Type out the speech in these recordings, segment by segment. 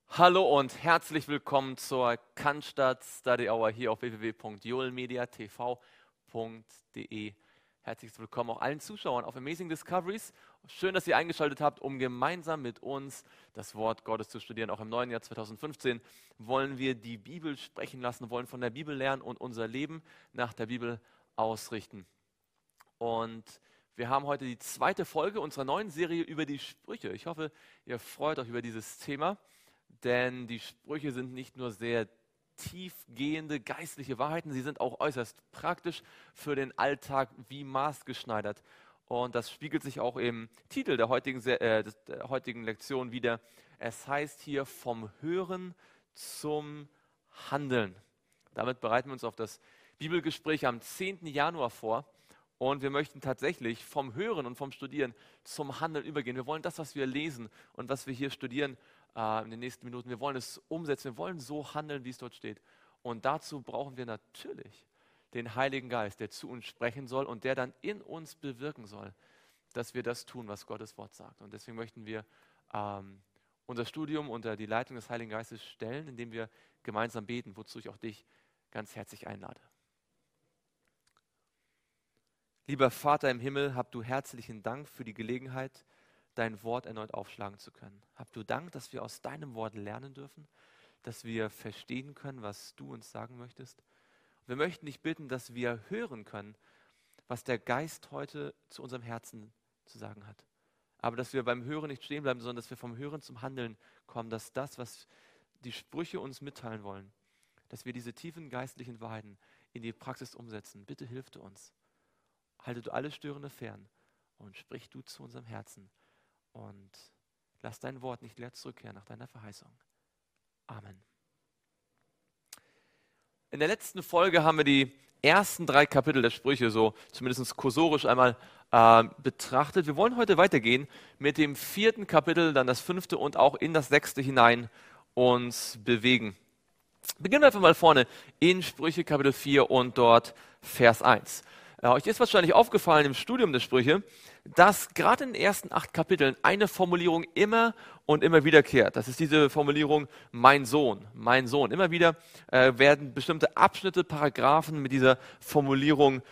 Hallo und herzlich willkommen zur Cannstatt Study Hour hier auf www.joelmediatv.de. Herzlich willkommen auch allen Zuschauern auf Amazing Discoveries. Schön, dass ihr eingeschaltet habt, um gemeinsam mit uns das Wort Gottes zu studieren. Auch im neuen Jahr 2015 wollen wir die Bibel sprechen lassen, wollen von der Bibel lernen und unser Leben nach der Bibel ausrichten. Und wir haben heute die zweite Folge unserer neuen Serie über die Sprüche. Ich hoffe, ihr freut euch über dieses Thema. Denn die Sprüche sind nicht nur sehr tiefgehende geistliche Wahrheiten, sie sind auch äußerst praktisch für den Alltag wie maßgeschneidert. Und das spiegelt sich auch im Titel der heutigen Lektion wieder. Es heißt hier vom Hören zum Handeln. Damit bereiten wir uns auf das Bibelgespräch am 10. Januar vor. Und wir möchten tatsächlich vom Hören und vom Studieren zum Handeln übergehen. Wir wollen das, was wir lesen und was wir hier studieren, in den nächsten Minuten, wir wollen es umsetzen, wir wollen so handeln, wie es dort steht. Und dazu brauchen wir natürlich den Heiligen Geist, der zu uns sprechen soll und der dann in uns bewirken soll, dass wir das tun, was Gottes Wort sagt. Und deswegen möchten wir unser Studium unter die Leitung des Heiligen Geistes stellen, indem wir gemeinsam beten, wozu ich auch dich ganz herzlich einlade. Lieber Vater im Himmel, hab du herzlichen Dank für die Gelegenheit, dein Wort erneut aufschlagen zu können. Hab du Dank, dass wir aus deinem Wort lernen dürfen, dass wir verstehen können, was du uns sagen möchtest. Wir möchten dich bitten, dass wir hören können, was der Geist heute zu unserem Herzen zu sagen hat. Aber dass wir beim Hören nicht stehen bleiben, sondern dass wir vom Hören zum Handeln kommen, dass das, was die Sprüche uns mitteilen wollen, dass wir diese tiefen geistlichen Wahrheiten in die Praxis umsetzen. Bitte hilf du uns. Halte du alles Störende fern und sprich du zu unserem Herzen. Und lass dein Wort nicht leer zurückkehren nach deiner Verheißung. Amen. In der letzten Folge haben wir die ersten 3 Kapitel der Sprüche so zumindest kursorisch einmal betrachtet. Wir wollen heute weitergehen mit dem 4. Kapitel, dann das 5. und auch in das 6. hinein uns bewegen. Beginnen wir einfach mal vorne in Sprüche Kapitel 4 und dort Vers 1. Euch ist wahrscheinlich aufgefallen im Studium der Sprüche, dass gerade in den ersten 8 Kapiteln eine Formulierung immer und immer wiederkehrt. Das ist diese Formulierung mein Sohn, mein Sohn. Immer wieder werden bestimmte Abschnitte, Paragraphen mit dieser Formulierung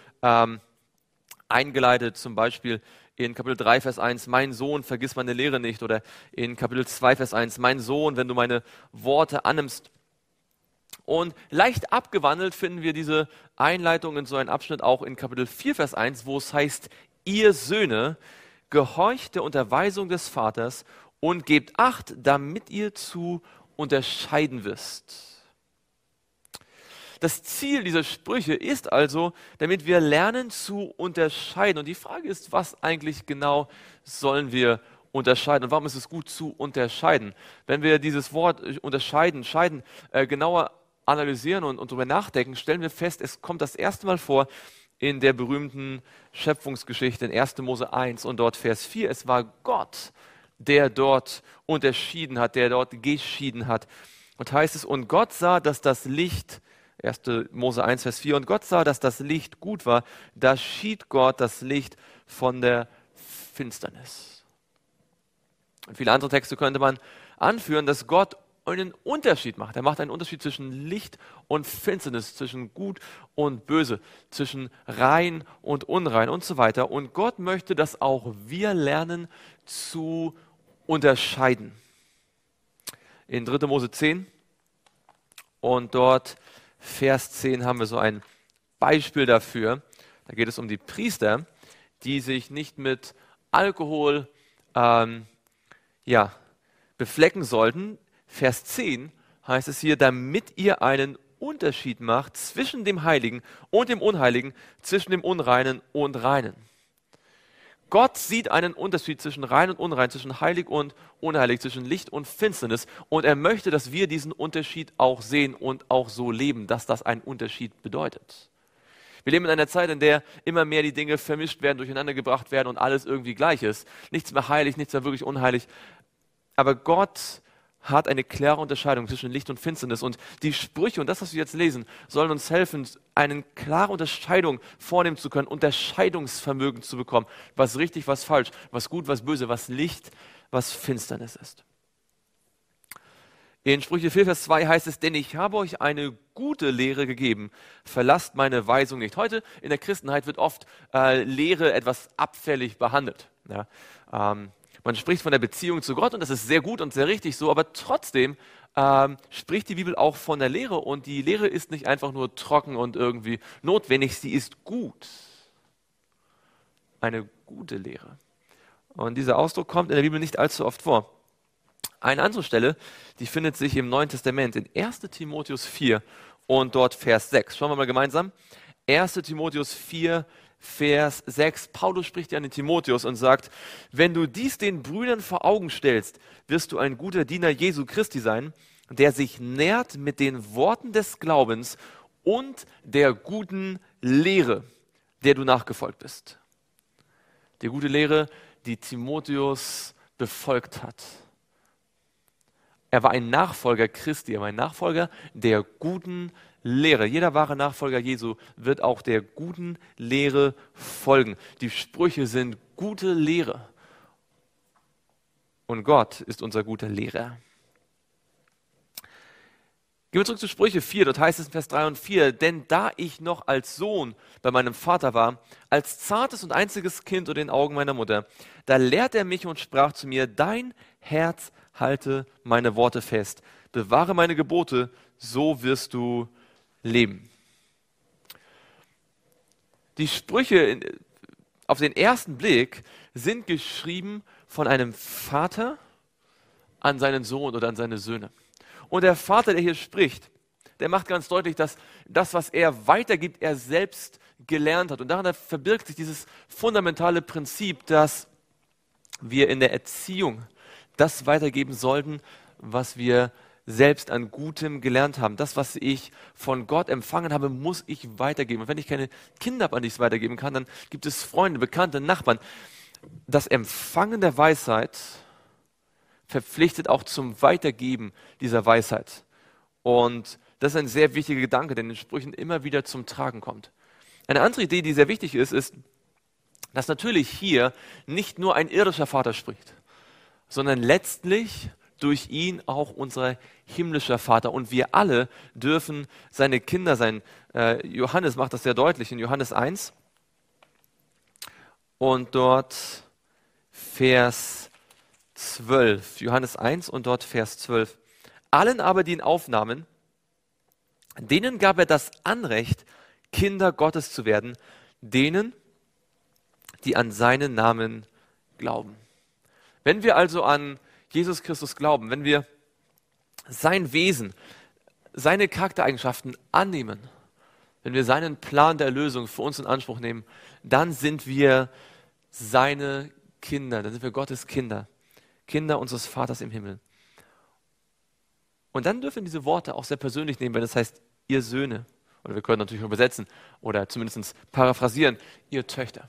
eingeleitet. Zum Beispiel in Kapitel 3, Vers 1, mein Sohn, vergiss meine Lehre nicht. Oder in Kapitel 2, Vers 1, mein Sohn, wenn du meine Worte annimmst. Und leicht abgewandelt finden wir diese Einleitung in so einen Abschnitt auch in Kapitel 4, Vers 1, wo es heißt, ihr Söhne, gehorcht der Unterweisung des Vaters und gebt Acht, damit ihr zu unterscheiden wisst. Das Ziel dieser Sprüche ist also, damit wir lernen zu unterscheiden. Und die Frage ist, was eigentlich genau sollen wir unterscheiden und warum ist es gut zu unterscheiden? Wenn wir dieses Wort unterscheiden, genauer analysieren und darüber nachdenken, stellen wir fest, es kommt das erste Mal vor in der berühmten Schöpfungsgeschichte in 1. Mose 1 und dort Vers 4. Es war Gott, der dort unterschieden hat, der dort geschieden hat. Und heißt es, und Gott sah, dass das Licht, 1. Mose 1, Vers 4, und Gott sah, dass das Licht gut war. Da schied Gott das Licht von der Finsternis. Und viele andere Texte könnte man anführen, dass Gott einen Unterschied macht. Er macht einen Unterschied zwischen Licht und Finsternis, zwischen Gut und Böse, zwischen rein und unrein und so weiter. Und Gott möchte, dass auch wir lernen zu unterscheiden. In 3. Mose 10 und dort Vers 10 haben wir so ein Beispiel dafür. Da geht es um die Priester, die sich nicht mit Alkohol beflecken sollten. Vers 10 heißt es hier, damit ihr einen Unterschied macht zwischen dem Heiligen und dem Unheiligen, zwischen dem Unreinen und Reinen. Gott sieht einen Unterschied zwischen rein und unrein, zwischen heilig und unheilig, zwischen Licht und Finsternis und er möchte, dass wir diesen Unterschied auch sehen und auch so leben, dass das einen Unterschied bedeutet. Wir leben in einer Zeit, in der immer mehr die Dinge vermischt werden, durcheinander gebracht werden und alles irgendwie gleich ist. Nichts mehr heilig, nichts mehr wirklich unheilig. Aber Gott hat eine klare Unterscheidung zwischen Licht und Finsternis. Und die Sprüche und das, was wir jetzt lesen, sollen uns helfen, eine klare Unterscheidung vornehmen zu können, Unterscheidungsvermögen zu bekommen, was richtig, was falsch, was gut, was böse, was Licht, was Finsternis ist. In Sprüche 4, Vers 2 heißt es, denn ich habe euch eine gute Lehre gegeben, verlasst meine Weisung nicht. Heute in der Christenheit wird oft Lehre etwas abfällig behandelt. Ja? Man spricht von der Beziehung zu Gott und das ist sehr gut und sehr richtig so, aber trotzdem spricht die Bibel auch von der Lehre und die Lehre ist nicht einfach nur trocken und irgendwie notwendig, sie ist gut. Eine gute Lehre. Und dieser Ausdruck kommt in der Bibel nicht allzu oft vor. Eine andere Stelle, die findet sich im Neuen Testament in 1. Timotheus 4 und dort Vers 6. Schauen wir mal gemeinsam. 1. Timotheus 4, Vers 6. Paulus spricht ja an den Timotheus und sagt, wenn du dies den Brüdern vor Augen stellst, wirst du ein guter Diener Jesu Christi sein, der sich nährt mit den Worten des Glaubens und der guten Lehre, der du nachgefolgt bist. Die gute Lehre, die Timotheus befolgt hat. Er war ein Nachfolger Christi, er war ein Nachfolger der guten Lehre. Jeder wahre Nachfolger Jesu wird auch der guten Lehre folgen. Die Sprüche sind gute Lehre. Und Gott ist unser guter Lehrer. Gehen wir zurück zu Sprüche 4, dort heißt es in Vers 3 und 4, denn da ich noch als Sohn bei meinem Vater war, als zartes und einziges Kind unter den Augen meiner Mutter, da lehrte er mich und sprach zu mir, dein Herz halte meine Worte fest, bewahre meine Gebote, so wirst du leben. Die Sprüche auf den ersten Blick sind geschrieben von einem Vater an seinen Sohn oder an seine Söhne. Und der Vater, der hier spricht, der macht ganz deutlich, dass das, was er weitergibt, er selbst gelernt hat. Und darin verbirgt sich dieses fundamentale Prinzip, dass wir in der Erziehung das weitergeben sollten, was wir selbst an Gutem gelernt haben. Das, was ich von Gott empfangen habe, muss ich weitergeben. Und wenn ich keine Kinder habe, an die ich es weitergeben kann, dann gibt es Freunde, Bekannte, Nachbarn. Das Empfangen der Weisheit verpflichtet auch zum Weitergeben dieser Weisheit. Und das ist ein sehr wichtiger Gedanke, der in den Sprüchen immer wieder zum Tragen kommt. Eine andere Idee, die sehr wichtig ist, dass natürlich hier nicht nur ein irdischer Vater spricht, sondern letztlich durch ihn auch unser himmlischer Vater. Und wir alle dürfen seine Kinder sein. Johannes macht das sehr deutlich in Johannes 1 und dort Vers 12, Johannes 1 und dort Vers 12. Allen aber, die ihn aufnahmen, denen gab er das Anrecht, Kinder Gottes zu werden, denen, die an seinen Namen glauben. Wenn wir also an Jesus Christus glauben, wenn wir sein Wesen, seine Charaktereigenschaften annehmen, wenn wir seinen Plan der Erlösung für uns in Anspruch nehmen, dann sind wir seine Kinder, dann sind wir Gottes Kinder. Kinder unseres Vaters im Himmel. Und dann dürfen wir diese Worte auch sehr persönlich nehmen, wenn das heißt, ihr Söhne, oder wir können natürlich übersetzen oder zumindest paraphrasieren, ihr Töchter.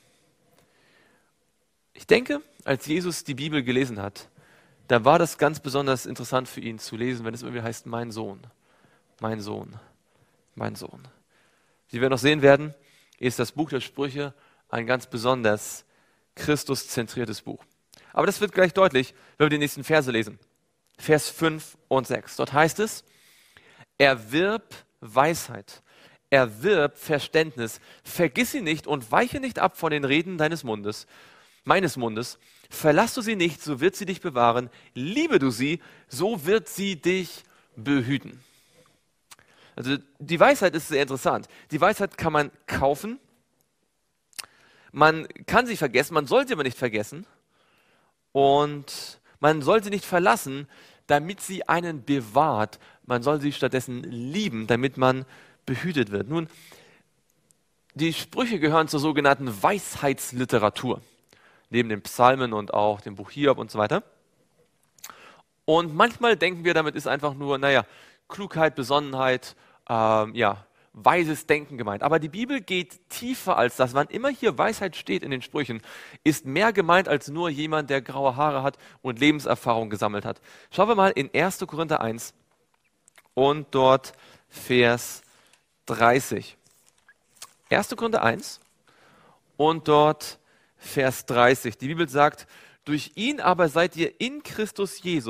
Ich denke, als Jesus die Bibel gelesen hat, da war das ganz besonders interessant für ihn zu lesen, wenn es irgendwie heißt, mein Sohn, mein Sohn, mein Sohn. Wie wir noch sehen werden, ist das Buch der Sprüche ein ganz besonders Christus-zentriertes Buch. Aber das wird gleich deutlich, wenn wir die nächsten Verse lesen. Vers 5 und 6. Dort heißt es, erwirb Weisheit, erwirb Verständnis, vergiss sie nicht und weiche nicht ab von den Reden deines Mundes, meines Mundes. Verlass du sie nicht, so wird sie dich bewahren. Liebe du sie, so wird sie dich behüten. Also die Weisheit ist sehr interessant. Die Weisheit kann man kaufen. Man kann sie vergessen, man soll sie aber nicht vergessen. Und man soll sie nicht verlassen, damit sie einen bewahrt. Man soll sie stattdessen lieben, damit man behütet wird. Nun, die Sprüche gehören zur sogenannten Weisheitsliteratur, neben den Psalmen und auch dem Buch Hiob und so weiter. Und manchmal denken wir, damit ist einfach nur, Klugheit, Besonnenheit, weises Denken gemeint. Aber die Bibel geht tiefer als das. Wann immer hier Weisheit steht in den Sprüchen, ist mehr gemeint als nur jemand, der graue Haare hat und Lebenserfahrung gesammelt hat. Schauen wir mal in 1. Korinther 1 und dort Vers 30. 1. Korinther 1 und dort Vers 30. Die Bibel sagt, durch ihn aber seid ihr in Christus Jesus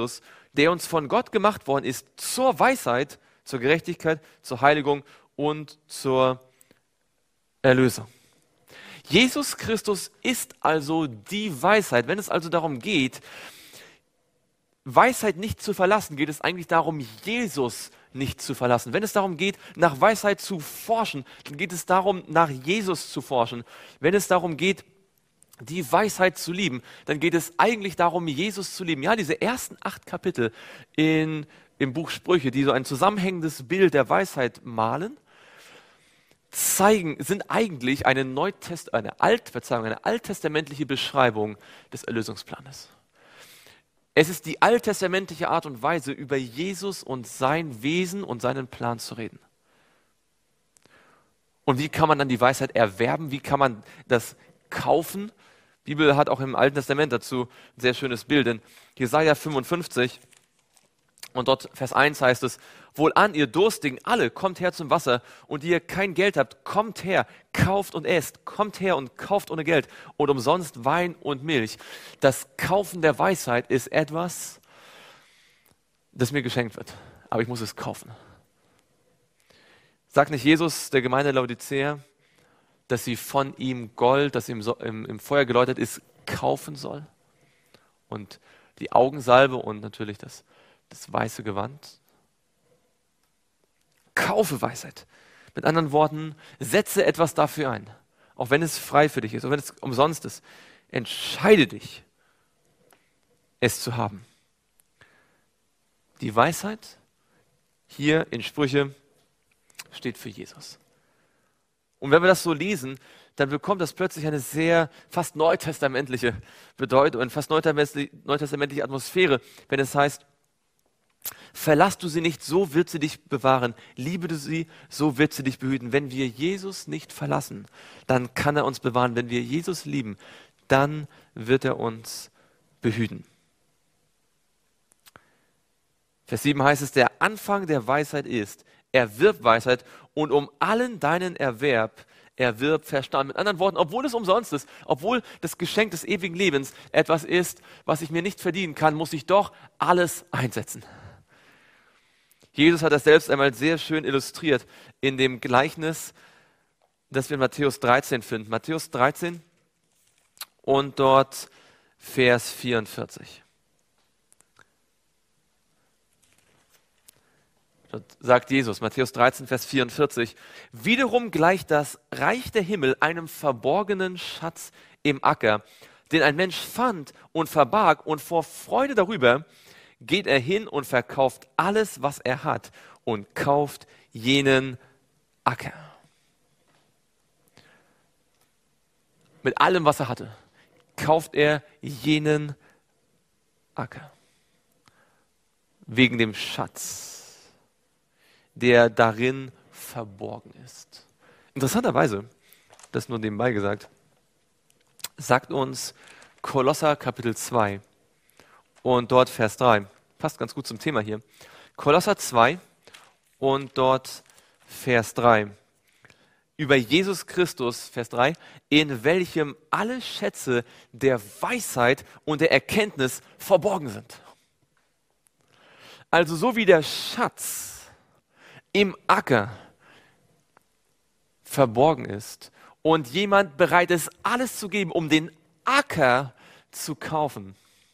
der uns von Gott gemacht worden ist zur Weisheit, zur Gerechtigkeit, zur Heiligung und zur Erlösung. Jesus Christus ist also die Weisheit. Wenn es also darum geht, Weisheit nicht zu verlassen, geht es eigentlich darum, Jesus nicht zu verlassen. Wenn es darum geht, nach Weisheit zu forschen, dann geht es darum, nach Jesus zu forschen. Wenn es darum geht, die Weisheit zu lieben, dann geht es eigentlich darum, Jesus zu lieben. Ja, diese ersten 8 Kapitel im Buch Sprüche, die so ein zusammenhängendes Bild der Weisheit malen, sind eigentlich eine alttestamentliche Beschreibung des Erlösungsplanes. Es ist die alttestamentliche Art und Weise, über Jesus und sein Wesen und seinen Plan zu reden. Und wie kann man dann die Weisheit erwerben? Wie kann man das kaufen? Die Bibel hat auch im Alten Testament dazu ein sehr schönes Bild. In Jesaja 55 und dort Vers 1 heißt es: Wohlan, ihr Durstigen, alle, kommt her zum Wasser, und die ihr kein Geld habt, kommt her, kauft und esst, kommt her und kauft ohne Geld und umsonst Wein und Milch. Das Kaufen der Weisheit ist etwas, das mir geschenkt wird, aber ich muss es kaufen. Sagt nicht Jesus der Gemeinde Laodicea, dass sie von ihm Gold, das im Feuer geläutert ist, kaufen soll? Und die Augensalbe und natürlich das weiße Gewand? Kaufe Weisheit. Mit anderen Worten, setze etwas dafür ein. Auch wenn es frei für dich ist, auch wenn es umsonst ist. Entscheide dich, es zu haben. Die Weisheit hier in Sprüche steht für Jesus. Und wenn wir das so lesen, dann bekommt das plötzlich eine sehr fast neutestamentliche Bedeutung, eine fast neutestamentliche Atmosphäre, wenn es heißt: Verlass du sie nicht, so wird sie dich bewahren. Liebe du sie, so wird sie dich behüten. Wenn wir Jesus nicht verlassen, dann kann er uns bewahren. Wenn wir Jesus lieben, dann wird er uns behüten. Vers 7 heißt es: Der Anfang der Weisheit ist, erwirb Weisheit, und um allen deinen Erwerb erwirb Verstand. Mit anderen Worten, obwohl es umsonst ist, obwohl das Geschenk des ewigen Lebens etwas ist, was ich mir nicht verdienen kann, muss ich doch alles einsetzen. Jesus hat das selbst einmal sehr schön illustriert in dem Gleichnis, das wir in Matthäus 13 finden. Matthäus 13 und dort Vers 44. Dort sagt Jesus, Matthäus 13, Vers 44, wiederum gleicht das Reich der Himmel einem verborgenen Schatz im Acker, den ein Mensch fand und verbarg, und vor Freude darüber geht er hin und verkauft alles, was er hat, und kauft jenen Acker. Mit allem, was er hatte, kauft er jenen Acker. Wegen dem Schatz, der darin verborgen ist. Interessanterweise, das nur nebenbei gesagt, sagt uns Kolosser Kapitel 2 und dort Vers 3, passt ganz gut zum Thema hier, Kolosser 2 und dort Vers 3, über Jesus Christus, Vers 3, in welchem alle Schätze der Weisheit und der Erkenntnis verborgen sind. Also so wie der Schatz im Acker verborgen ist und jemand bereit ist, alles zu geben, um den Acker zu kaufen,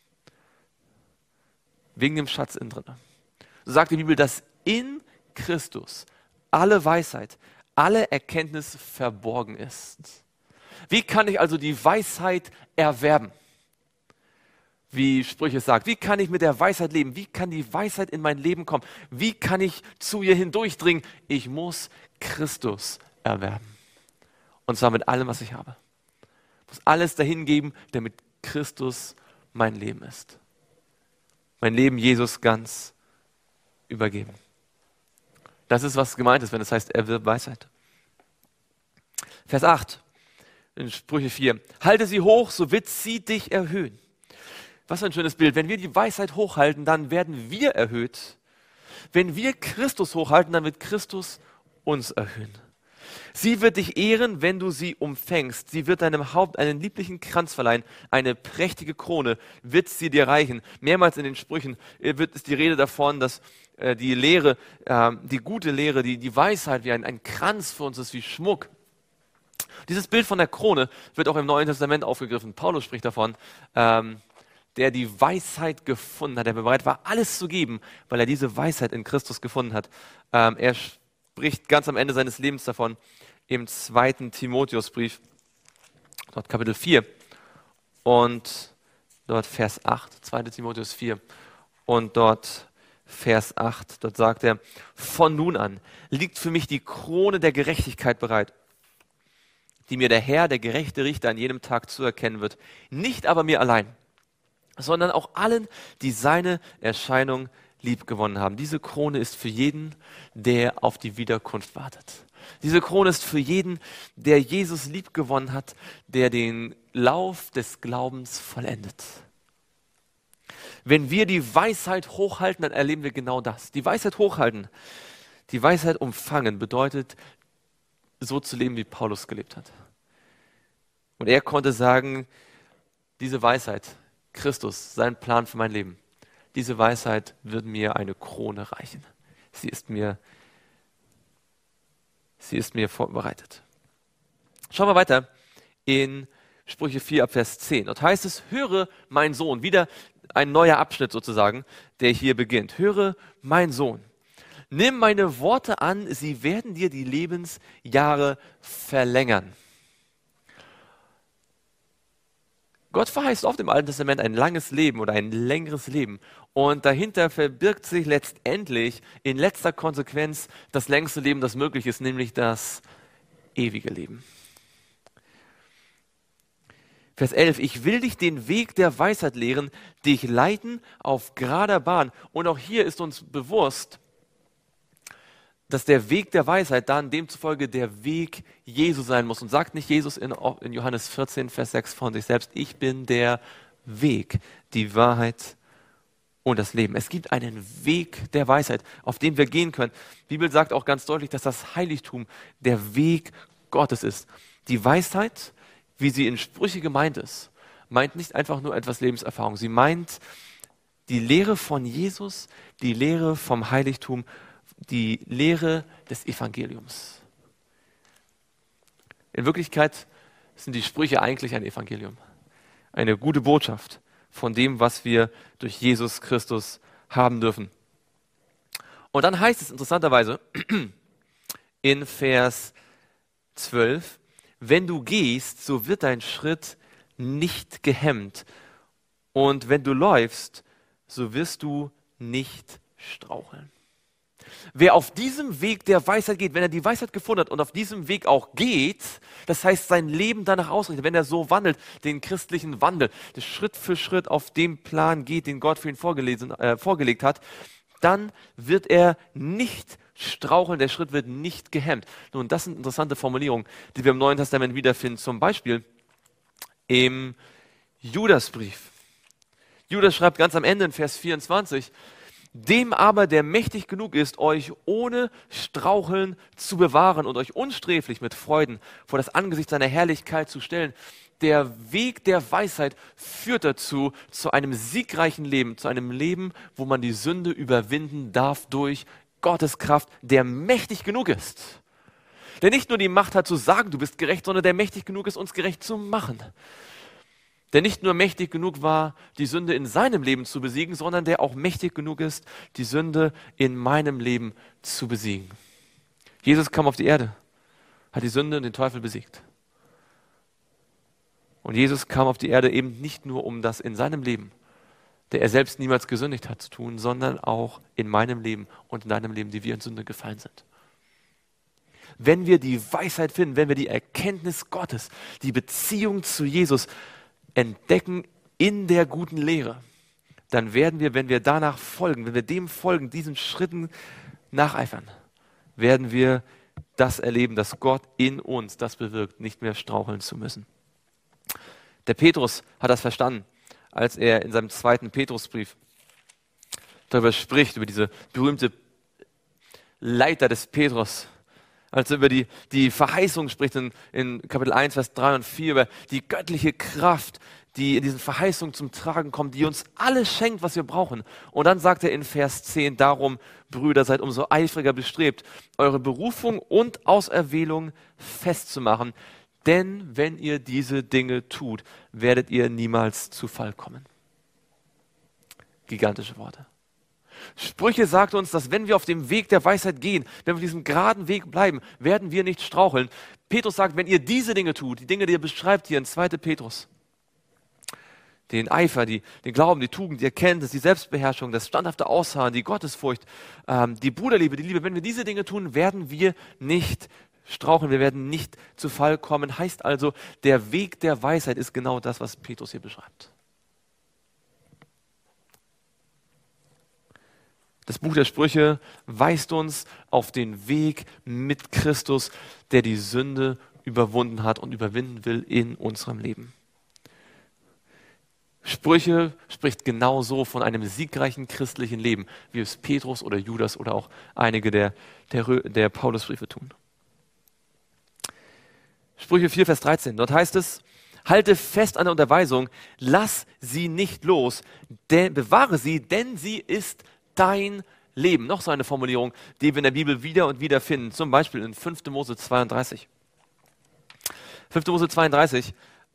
wegen dem Schatz innen drin. So sagt die Bibel, dass in Christus alle Weisheit, alle Erkenntnis verborgen ist. Wie kann ich also die Weisheit erwerben? Wie Sprüche sagt, wie kann ich mit der Weisheit leben? Wie kann die Weisheit in mein Leben kommen? Wie kann ich zu ihr hindurchdringen? Ich muss Christus erwerben. Und zwar mit allem, was ich habe. Ich muss alles dahin geben, damit Christus mein Leben ist. Mein Leben Jesus ganz übergeben. Das ist, was gemeint ist, wenn es heißt, erwirb Weisheit. Vers 8 in Sprüche 4. Halte sie hoch, so wird sie dich erhöhen. Was für ein schönes Bild. Wenn wir die Weisheit hochhalten, dann werden wir erhöht. Wenn wir Christus hochhalten, dann wird Christus uns erhöhen. Sie wird dich ehren, wenn du sie umfängst. Sie wird deinem Haupt einen lieblichen Kranz verleihen. Eine prächtige Krone wird sie dir reichen. Mehrmals in den Sprüchen ist die Rede davon, dass die Lehre, die gute Lehre, die Weisheit wie ein Kranz für uns ist, wie Schmuck. Dieses Bild von der Krone wird auch im Neuen Testament aufgegriffen. Paulus spricht davon, der die Weisheit gefunden hat, der bereit war, alles zu geben, weil er diese Weisheit in Christus gefunden hat. Er spricht ganz am Ende seines Lebens davon im 2. Timotheusbrief, dort Kapitel 4 und dort Vers 8, 2. Timotheus 4 und dort Vers 8, dort sagt er, von nun an liegt für mich die Krone der Gerechtigkeit bereit, die mir der Herr, der gerechte Richter, an jenem Tag zuerkennen wird. Nicht aber mir allein, sondern auch allen, die seine Erscheinung liebgewonnen haben. Diese Krone ist für jeden, der auf die Wiederkunft wartet. Diese Krone ist für jeden, der Jesus liebgewonnen hat, der den Lauf des Glaubens vollendet. Wenn wir die Weisheit hochhalten, dann erleben wir genau das. Die Weisheit hochhalten, die Weisheit umfangen, bedeutet, so zu leben, wie Paulus gelebt hat. Und er konnte sagen, diese Weisheit, Christus, sein Plan für mein Leben, diese Weisheit wird mir eine Krone reichen. Sie ist mir vorbereitet. Schauen wir weiter in Sprüche 4 ab Vers 10. Dort heißt es, höre mein Sohn, wieder ein neuer Abschnitt sozusagen, der hier beginnt. Höre mein Sohn, nimm meine Worte an, sie werden dir die Lebensjahre verlängern. Gott verheißt oft im Alten Testament ein langes Leben oder ein längeres Leben. Und dahinter verbirgt sich letztendlich in letzter Konsequenz das längste Leben, das möglich ist, nämlich das ewige Leben. Vers 11, ich will dich den Weg der Weisheit lehren, dich leiten auf gerader Bahn. Und auch hier ist uns bewusst, dass der Weg der Weisheit dann demzufolge der Weg Jesu sein muss. Und sagt nicht Jesus in Johannes 14, Vers 6 von sich selbst, ich bin der Weg, die Wahrheit und das Leben. Es gibt einen Weg der Weisheit, auf den wir gehen können. Die Bibel sagt auch ganz deutlich, dass das Heiligtum der Weg Gottes ist. Die Weisheit, wie sie in Sprüche gemeint ist, meint nicht einfach nur etwas Lebenserfahrung. Sie meint die Lehre von Jesus, die Lehre vom Heiligtum, die Lehre des Evangeliums. In Wirklichkeit sind die Sprüche eigentlich ein Evangelium. Eine gute Botschaft von dem, was wir durch Jesus Christus haben dürfen. Und dann heißt es interessanterweise in Vers 12, wenn du gehst, so wird dein Schritt nicht gehemmt. Und wenn du läufst, so wirst du nicht straucheln. Wer auf diesem Weg der Weisheit geht, wenn er die Weisheit gefunden hat und auf diesem Weg auch geht, das heißt sein Leben danach ausrichtet, wenn er so wandelt, den christlichen Wandel, das Schritt für Schritt auf dem Plan geht, den Gott für ihn vorgelegt hat, dann wird er nicht straucheln, der Schritt wird nicht gehemmt. Nun, das sind interessante Formulierungen, die wir im Neuen Testament wiederfinden, zum Beispiel im Judasbrief. Judas schreibt ganz am Ende in Vers 24, dem aber, der mächtig genug ist, euch ohne Straucheln zu bewahren und euch unsträflich mit Freuden vor das Angesicht seiner Herrlichkeit zu stellen. Der Weg der Weisheit führt dazu, zu einem siegreichen Leben, zu einem Leben, wo man die Sünde überwinden darf durch Gottes Kraft, der mächtig genug ist. Der nicht nur die Macht hat zu sagen, du bist gerecht, sondern der mächtig genug ist, uns gerecht zu machen. Der nicht nur mächtig genug war, die Sünde in seinem Leben zu besiegen, sondern der auch mächtig genug ist, die Sünde in meinem Leben zu besiegen. Jesus kam auf die Erde, hat die Sünde und den Teufel besiegt. Und Jesus kam auf die Erde eben nicht nur, um das in seinem Leben, der er selbst niemals gesündigt hat, zu tun, sondern auch in meinem Leben und in deinem Leben, die wir in Sünde gefallen sind. Wenn wir die Weisheit finden, wenn wir die Erkenntnis Gottes, die Beziehung zu Jesus entdecken in der guten Lehre, dann werden wir, wenn wir danach folgen, wenn wir dem folgen, diesen Schritten nacheifern, werden wir das erleben, dass Gott in uns das bewirkt, nicht mehr straucheln zu müssen. Der Petrus hat das verstanden, als er in seinem 2. Petrusbrief darüber spricht, über diese berühmte Leiter des Petrus, als er über die Verheißung spricht in Kapitel 1, Vers 3 und 4, über die göttliche Kraft, die in diesen Verheißungen zum Tragen kommt, die uns alles schenkt, was wir brauchen. Und dann sagt er in Vers 10, darum, Brüder, seid umso eifriger bestrebt, eure Berufung und Auserwählung festzumachen. Denn wenn ihr diese Dinge tut, werdet ihr niemals zu Fall kommen. Gigantische Worte. Sprüche sagt uns, dass wenn wir auf dem Weg der Weisheit gehen, wenn wir diesem geraden Weg bleiben, werden wir nicht straucheln. Petrus sagt, wenn ihr diese Dinge tut, die Dinge, die er beschreibt hier in 2. Petrus, den Eifer, den Glauben, die Tugend, die Erkenntnis, die Selbstbeherrschung, das standhafte Ausharren, die Gottesfurcht, die Bruderliebe, die Liebe, wenn wir diese Dinge tun, werden wir nicht straucheln, wir werden nicht zu Fall kommen. Heißt also, der Weg der Weisheit ist genau das, was Petrus hier beschreibt. Das Buch der Sprüche weist uns auf den Weg mit Christus, der die Sünde überwunden hat und überwinden will in unserem Leben. Sprüche spricht genauso von einem siegreichen christlichen Leben, wie es Petrus oder Judas oder auch einige der Paulusbriefe tun. Sprüche 4, Vers 13, dort heißt es, halte fest an der Unterweisung, lass sie nicht los, bewahre sie, denn sie ist dein Leben. Noch so eine Formulierung, die wir in der Bibel wieder und wieder finden, zum Beispiel in 5. Mose 32. 5. Mose 32,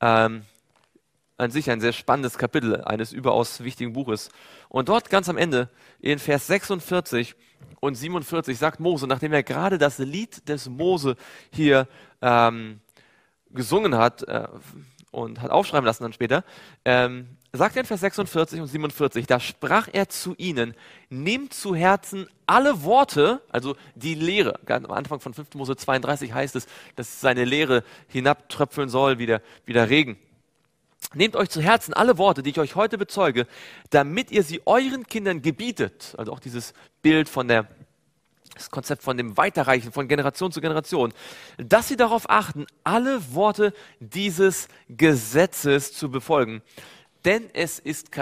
an sich ein sehr spannendes Kapitel eines überaus wichtigen Buches. Und dort ganz am Ende, in Vers 46 und 47, sagt Mose, nachdem er gerade das Lied des Mose hier gesungen hat und hat aufschreiben lassen dann später, sagt er in Vers 46 und 47, da sprach er zu ihnen, nehmt zu Herzen alle Worte, also die Lehre. Ganz am Anfang von 5. Mose 32 heißt es, dass seine Lehre hinabtröpfeln soll wie der Regen. Nehmt euch zu Herzen alle Worte, die ich euch heute bezeuge, damit ihr sie euren Kindern gebietet. Also auch dieses Bild das Konzept von dem Weiterreichen von Generation zu Generation, dass sie darauf achten, alle Worte dieses Gesetzes zu befolgen. Denn es ist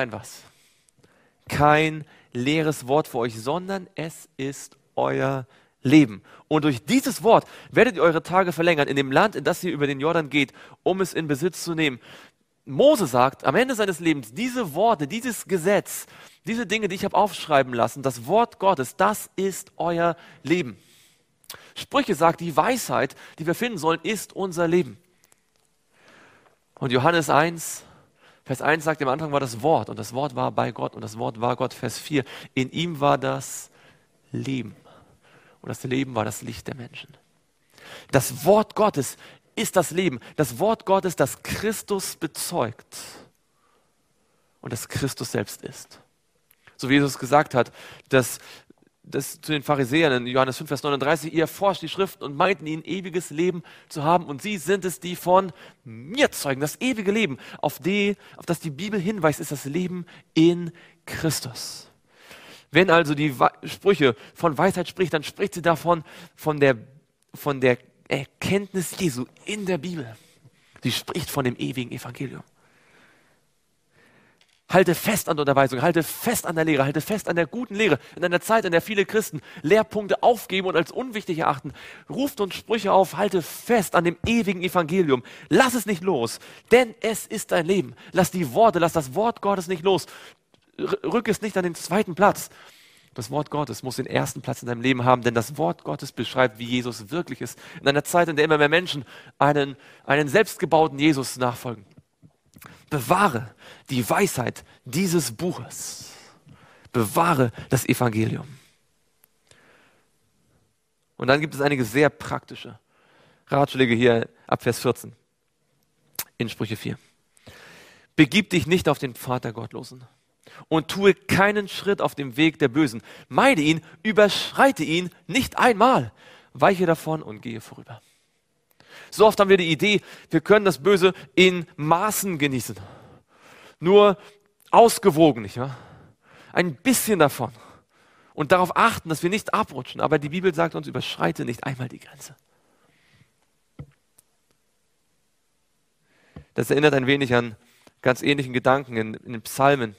kein leeres Wort für euch, sondern es ist euer Leben. Und durch dieses Wort werdet ihr eure Tage verlängern in dem Land, in das ihr über den Jordan geht, um es in Besitz zu nehmen. Mose sagt am Ende seines Lebens, diese Worte, dieses Gesetz, diese Dinge, die ich habe aufschreiben lassen, das Wort Gottes, das ist euer Leben. Sprüche sagt, die Weisheit, die wir finden sollen, ist unser Leben. Und Johannes 1, Vers 1 sagt, am Anfang war das Wort und das Wort war bei Gott und das Wort war Gott. Vers 4, in ihm war das Leben und das Leben war das Licht der Menschen. Das Wort Gottes ist das Leben. Das Wort Gottes, das Christus bezeugt und das Christus selbst ist. So wie Jesus gesagt hat, dass zu den Pharisäern in Johannes 5, Vers 39, ihr erforscht die Schriften und meinten ihnen ewiges Leben zu haben und sie sind es, die von mir zeugen. Das ewige Leben, auf das die Bibel hinweist, ist das Leben in Christus. Wenn also die Sprüche von Weisheit spricht, dann spricht sie davon, von der Erkenntnis Jesu in der Bibel. Sie spricht von dem ewigen Evangelium. Halte fest an der Unterweisung, halte fest an der Lehre, halte fest an der guten Lehre. In einer Zeit, in der viele Christen Lehrpunkte aufgeben und als unwichtig erachten, ruft uns Sprüche auf, halte fest an dem ewigen Evangelium. Lass es nicht los, denn es ist dein Leben. Lass das Wort Gottes nicht los. Rück es nicht an den zweiten Platz. Das Wort Gottes muss den ersten Platz in deinem Leben haben, denn das Wort Gottes beschreibt, wie Jesus wirklich ist. In einer Zeit, in der immer mehr Menschen einen selbstgebauten Jesus nachfolgen. Bewahre die Weisheit dieses Buches. Bewahre das Evangelium. Und dann gibt es einige sehr praktische Ratschläge hier ab Vers 14 in Sprüche 4. Begib dich nicht auf den Pfad der Gottlosen und tue keinen Schritt auf dem Weg der Bösen. Meide ihn, überschreite ihn nicht einmal. Weiche davon und gehe vorüber. So oft haben wir die Idee, wir können das Böse in Maßen genießen. Nur ausgewogen, nicht wahr? Ein bisschen davon. Und darauf achten, dass wir nicht abrutschen. Aber die Bibel sagt uns, überschreite nicht einmal die Grenze. Das erinnert ein wenig an ganz ähnlichen Gedanken in den Psalmen.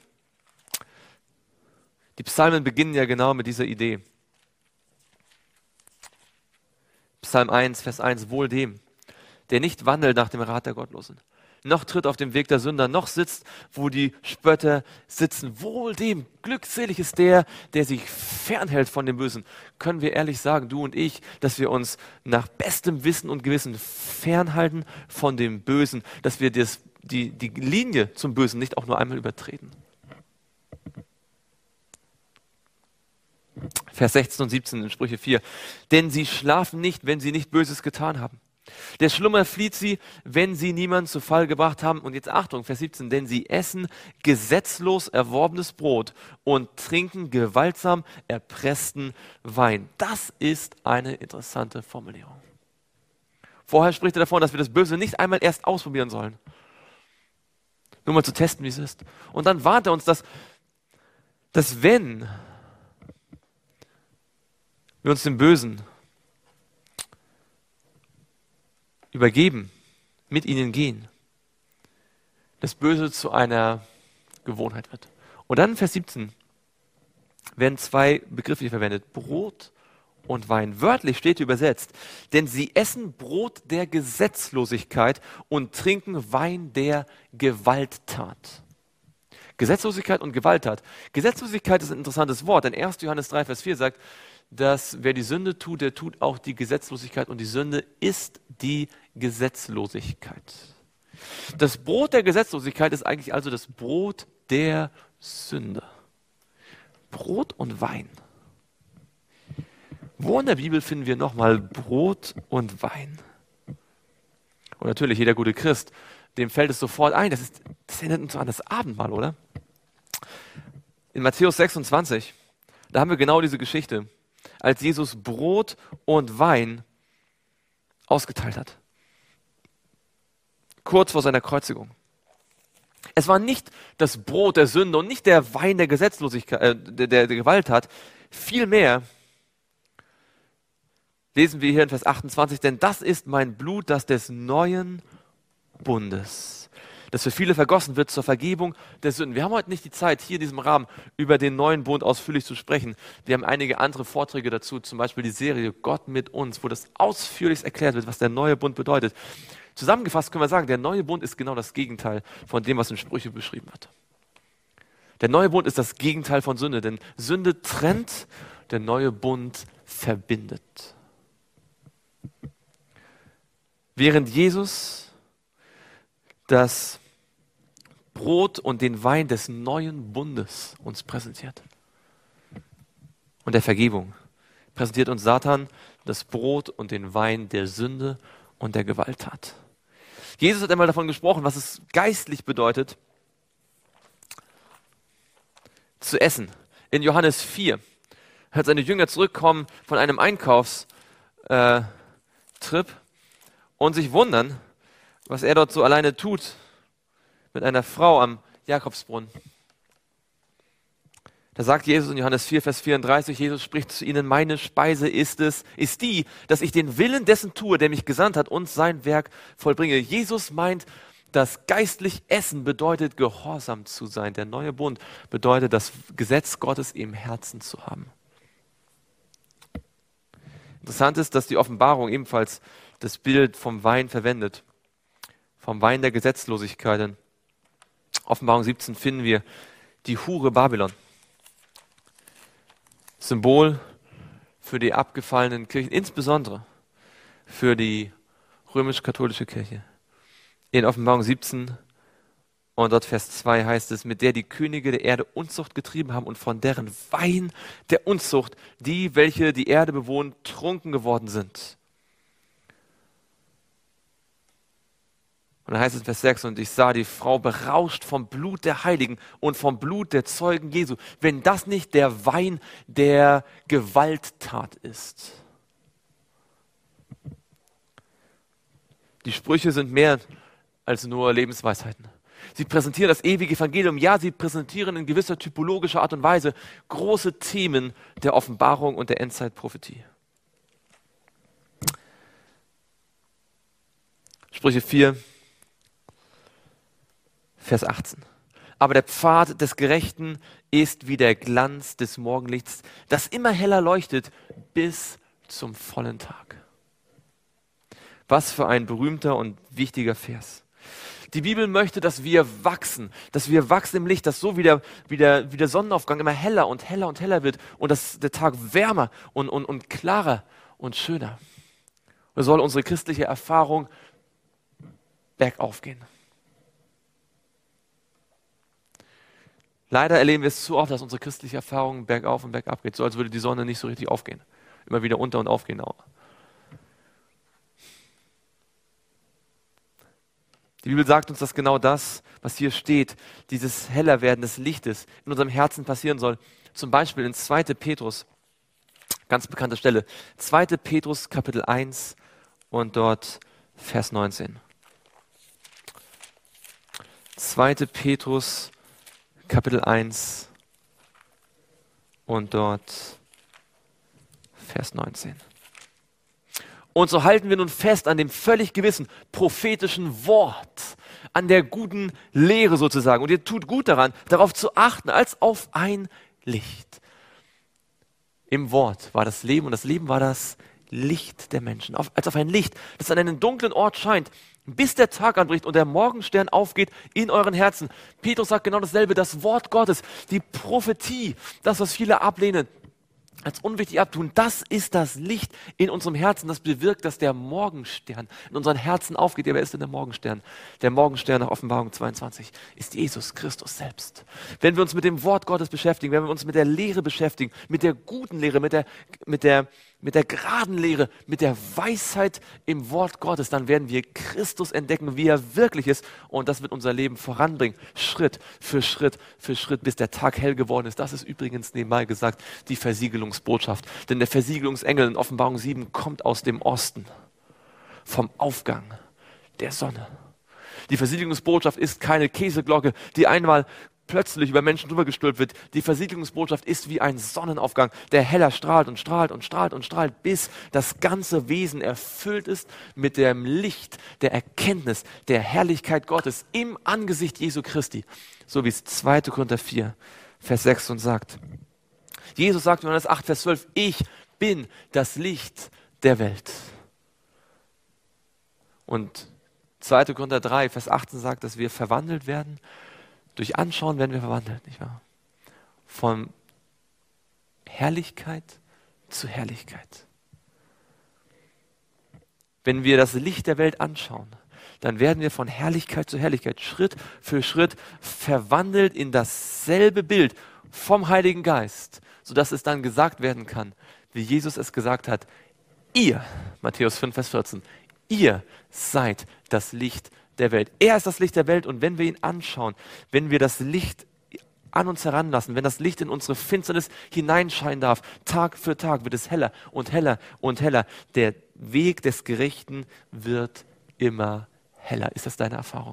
Die Psalmen beginnen ja genau mit dieser Idee. Psalm 1, Vers 1, wohl dem, der nicht wandelt nach dem Rat der Gottlosen, noch tritt auf dem Weg der Sünder, noch sitzt, wo die Spötter sitzen. Wohl dem, glückselig ist der, der sich fernhält von dem Bösen. Können wir ehrlich sagen, du und ich, dass wir uns nach bestem Wissen und Gewissen fernhalten von dem Bösen, dass wir die Linie zum Bösen nicht auch nur einmal übertreten. Vers 16 und 17 in Sprüche 4. Denn sie schlafen nicht, wenn sie nicht Böses getan haben. Der Schlummer flieht sie, wenn sie niemanden zu Fall gebracht haben. Und jetzt Achtung, Vers 17. Denn sie essen gesetzlos erworbenes Brot und trinken gewaltsam erpressten Wein. Das ist eine interessante Formulierung. Vorher spricht er davon, dass wir das Böse nicht einmal erst ausprobieren sollen. Nur mal zu testen, wie es ist. Und dann warnt er uns, dass wenn wir uns dem Bösen übergeben, mit ihnen gehen, das Böse zu einer Gewohnheit wird. Und dann in Vers 17 werden zwei Begriffe hier verwendet, Brot und Wein. Wörtlich steht hier übersetzt, denn sie essen Brot der Gesetzlosigkeit und trinken Wein der Gewalttat. Gesetzlosigkeit und Gewalttat. Gesetzlosigkeit ist ein interessantes Wort, denn 1. Johannes 3, Vers 4 sagt, dass wer die Sünde tut, der tut auch die Gesetzlosigkeit und die Sünde ist die Gesetzlosigkeit. Das Brot der Gesetzlosigkeit ist eigentlich also das Brot der Sünde. Brot und Wein. Wo in der Bibel finden wir nochmal Brot und Wein? Und natürlich jeder gute Christ, dem fällt es sofort ein, das erinnert uns an das Abendmahl, oder? In Matthäus 26, da haben wir genau diese Geschichte, als Jesus Brot und Wein ausgeteilt hat. Kurz vor seiner Kreuzigung. Es war nicht das Brot der Sünde und nicht der Wein der Gesetzlosigkeit, der Gewalttat. Vielmehr lesen wir hier in Vers 28, denn das ist mein Blut, das des neuen Bundes, das für viele vergossen wird zur Vergebung der Sünden. Wir haben heute nicht die Zeit, hier in diesem Rahmen über den neuen Bund ausführlich zu sprechen. Wir haben einige andere Vorträge dazu, zum Beispiel die Serie Gott mit uns, wo das ausführlich erklärt wird, was der neue Bund bedeutet. Zusammengefasst können wir sagen, der neue Bund ist genau das Gegenteil von dem, was in Sprüche beschrieben wird. Der neue Bund ist das Gegenteil von Sünde, denn Sünde trennt, der neue Bund verbindet. Während Jesus das Brot und den Wein des neuen Bundes uns präsentiert und der Vergebung, präsentiert uns Satan das Brot und den Wein der Sünde und der Gewalttat. Jesus hat einmal davon gesprochen, was es geistlich bedeutet, zu essen. In Johannes 4 hört seine Jünger zurückkommen von einem Einkaufstrip und sich wundern, was er dort so alleine tut mit einer Frau am Jakobsbrunnen. Da sagt Jesus in Johannes 4, Vers 34, Jesus spricht zu ihnen, meine Speise ist die, dass ich den Willen dessen tue, der mich gesandt hat und sein Werk vollbringe. Jesus meint, dass geistlich Essen bedeutet, gehorsam zu sein. Der neue Bund bedeutet, das Gesetz Gottes im Herzen zu haben. Interessant ist, dass die Offenbarung ebenfalls das Bild vom Wein verwendet. Vom Wein der Gesetzlosigkeit. In Offenbarung 17 finden wir die Hure Babylon. Symbol für die abgefallenen Kirchen, insbesondere für die römisch-katholische Kirche. In Offenbarung 17 und dort Vers 2 heißt es, mit der die Könige der Erde Unzucht getrieben haben und von deren Wein der Unzucht, die, welche die Erde bewohnen, trunken geworden sind. Und dann heißt es in Vers 6, und ich sah die Frau berauscht vom Blut der Heiligen und vom Blut der Zeugen Jesu. Wenn das nicht der Wein der Gewalttat ist. Die Sprüche sind mehr als nur Lebensweisheiten. Sie präsentieren das ewige Evangelium. Ja, sie präsentieren in gewisser typologischer Art und Weise große Themen der Offenbarung und der Endzeitprophetie. Sprüche 4, Vers 18. Aber der Pfad des Gerechten ist wie der Glanz des Morgenlichts, das immer heller leuchtet bis zum vollen Tag. Was für ein berühmter und wichtiger Vers. Die Bibel möchte, dass wir wachsen im Licht, dass so wie der Sonnenaufgang immer heller und heller und heller wird und dass der Tag wärmer und klarer und schöner. So soll unsere christliche Erfahrung bergauf gehen. Leider erleben wir es zu oft, dass unsere christliche Erfahrung bergauf und bergab geht, so als würde die Sonne nicht so richtig aufgehen. Immer wieder unter und aufgehen auch. Die Bibel sagt uns, dass genau das, was hier steht, dieses Hellerwerden des Lichtes in unserem Herzen passieren soll. Zum Beispiel in 2. Petrus, ganz bekannte Stelle, 2. Petrus Kapitel 1 und dort Vers 19. 2. Petrus Kapitel 1 und dort Vers 19. Und so halten wir nun fest an dem völlig gewissen prophetischen Wort, an der guten Lehre sozusagen. Und ihr tut gut daran, darauf zu achten, als auf ein Licht. Im Wort war das Leben und das Leben war das Licht der Menschen. Als auf ein Licht, das an einen dunklen Ort scheint, bis der Tag anbricht und der Morgenstern aufgeht in euren Herzen. Petrus sagt genau dasselbe, das Wort Gottes, die Prophetie, das, was viele ablehnen, als unwichtig abtun, das ist das Licht in unserem Herzen, das bewirkt, dass der Morgenstern in unseren Herzen aufgeht. Ja, wer ist denn der Morgenstern? Der Morgenstern nach Offenbarung 22 ist Jesus Christus selbst. Wenn wir uns mit dem Wort Gottes beschäftigen, wenn wir uns mit der Lehre beschäftigen, mit der guten Lehre, mit der geraden Lehre, mit der Weisheit im Wort Gottes, dann werden wir Christus entdecken, wie er wirklich ist. Und das wird unser Leben voranbringen, Schritt für Schritt für Schritt, bis der Tag hell geworden ist. Das ist übrigens nebenbei gesagt die Versiegelungsbotschaft. Denn der Versiegelungsengel in Offenbarung 7 kommt aus dem Osten, vom Aufgang der Sonne. Die Versiegelungsbotschaft ist keine Käseglocke, die einmal plötzlich über Menschen drüber gestülpt wird. Die Versiegelungsbotschaft ist wie ein Sonnenaufgang, der heller strahlt und strahlt und strahlt und strahlt, bis das ganze Wesen erfüllt ist mit dem Licht der Erkenntnis, der Herrlichkeit Gottes im Angesicht Jesu Christi. So wie es 2. Korinther 4, Vers 6 uns sagt. Jesus sagt in Johannes 8, Vers 12, ich bin das Licht der Welt. Und 2. Korinther 3, Vers 18 sagt, dass wir verwandelt werden. Durch Anschauen werden wir verwandelt, nicht wahr? Von Herrlichkeit zu Herrlichkeit. Wenn wir das Licht der Welt anschauen, dann werden wir von Herrlichkeit zu Herrlichkeit Schritt für Schritt verwandelt in dasselbe Bild vom Heiligen Geist, sodass es dann gesagt werden kann, wie Jesus es gesagt hat, ihr, Matthäus 5, Vers 14, ihr seid das Licht der Welt. Er ist das Licht der Welt und wenn wir ihn anschauen, wenn wir das Licht an uns heranlassen, wenn das Licht in unsere Finsternis hineinscheinen darf, Tag für Tag wird es heller und heller und heller. Der Weg des Gerechten wird immer heller. Ist das deine Erfahrung?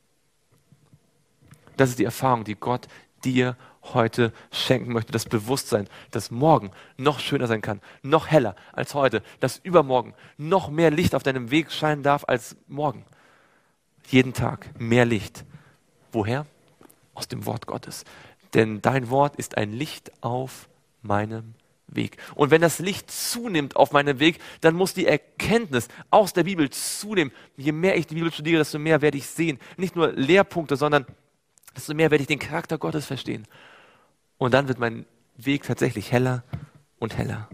Das ist die Erfahrung, die Gott dir heute schenken möchte. Das Bewusstsein, dass morgen noch schöner sein kann, noch heller als heute, dass übermorgen noch mehr Licht auf deinem Weg scheinen darf als morgen. Jeden Tag mehr Licht. Woher? Aus dem Wort Gottes. Denn dein Wort ist ein Licht auf meinem Weg. Und wenn das Licht zunimmt auf meinem Weg, dann muss die Erkenntnis aus der Bibel zunehmen. Je mehr ich die Bibel studiere, desto mehr werde ich sehen. Nicht nur Lehrpunkte, sondern desto mehr werde ich den Charakter Gottes verstehen. Und dann wird mein Weg tatsächlich heller und heller.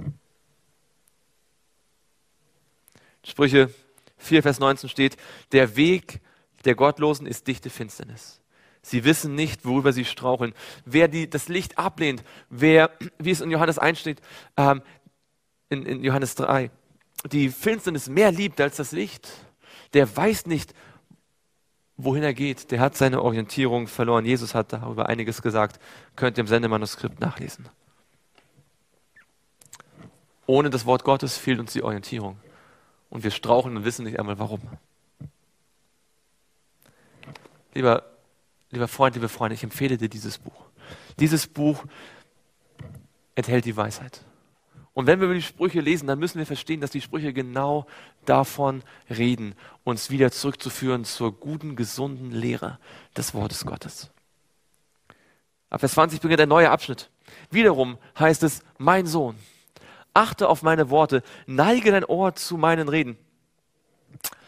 Sprüche 4, Vers 19 steht, der Weg der Gottlosen ist dichte Finsternis. Sie wissen nicht, worüber sie straucheln. Wer das Licht ablehnt, wie es in Johannes 1 steht, in Johannes 3, die Finsternis mehr liebt als das Licht, der weiß nicht, wohin er geht. Der hat seine Orientierung verloren. Jesus hat darüber einiges gesagt. Könnt ihr im Sendemanuskript nachlesen. Ohne das Wort Gottes fehlt uns die Orientierung. Und wir straucheln und wissen nicht einmal, warum. Lieber Freund, liebe Freunde, ich empfehle dir dieses Buch. Dieses Buch enthält die Weisheit. Und wenn wir über die Sprüche lesen, dann müssen wir verstehen, dass die Sprüche genau davon reden, uns wieder zurückzuführen zur guten, gesunden Lehre des Wortes Gottes. Ab Vers 20 beginnt ein neuer Abschnitt. Wiederum heißt es, mein Sohn, achte auf meine Worte, neige dein Ohr zu meinen Reden.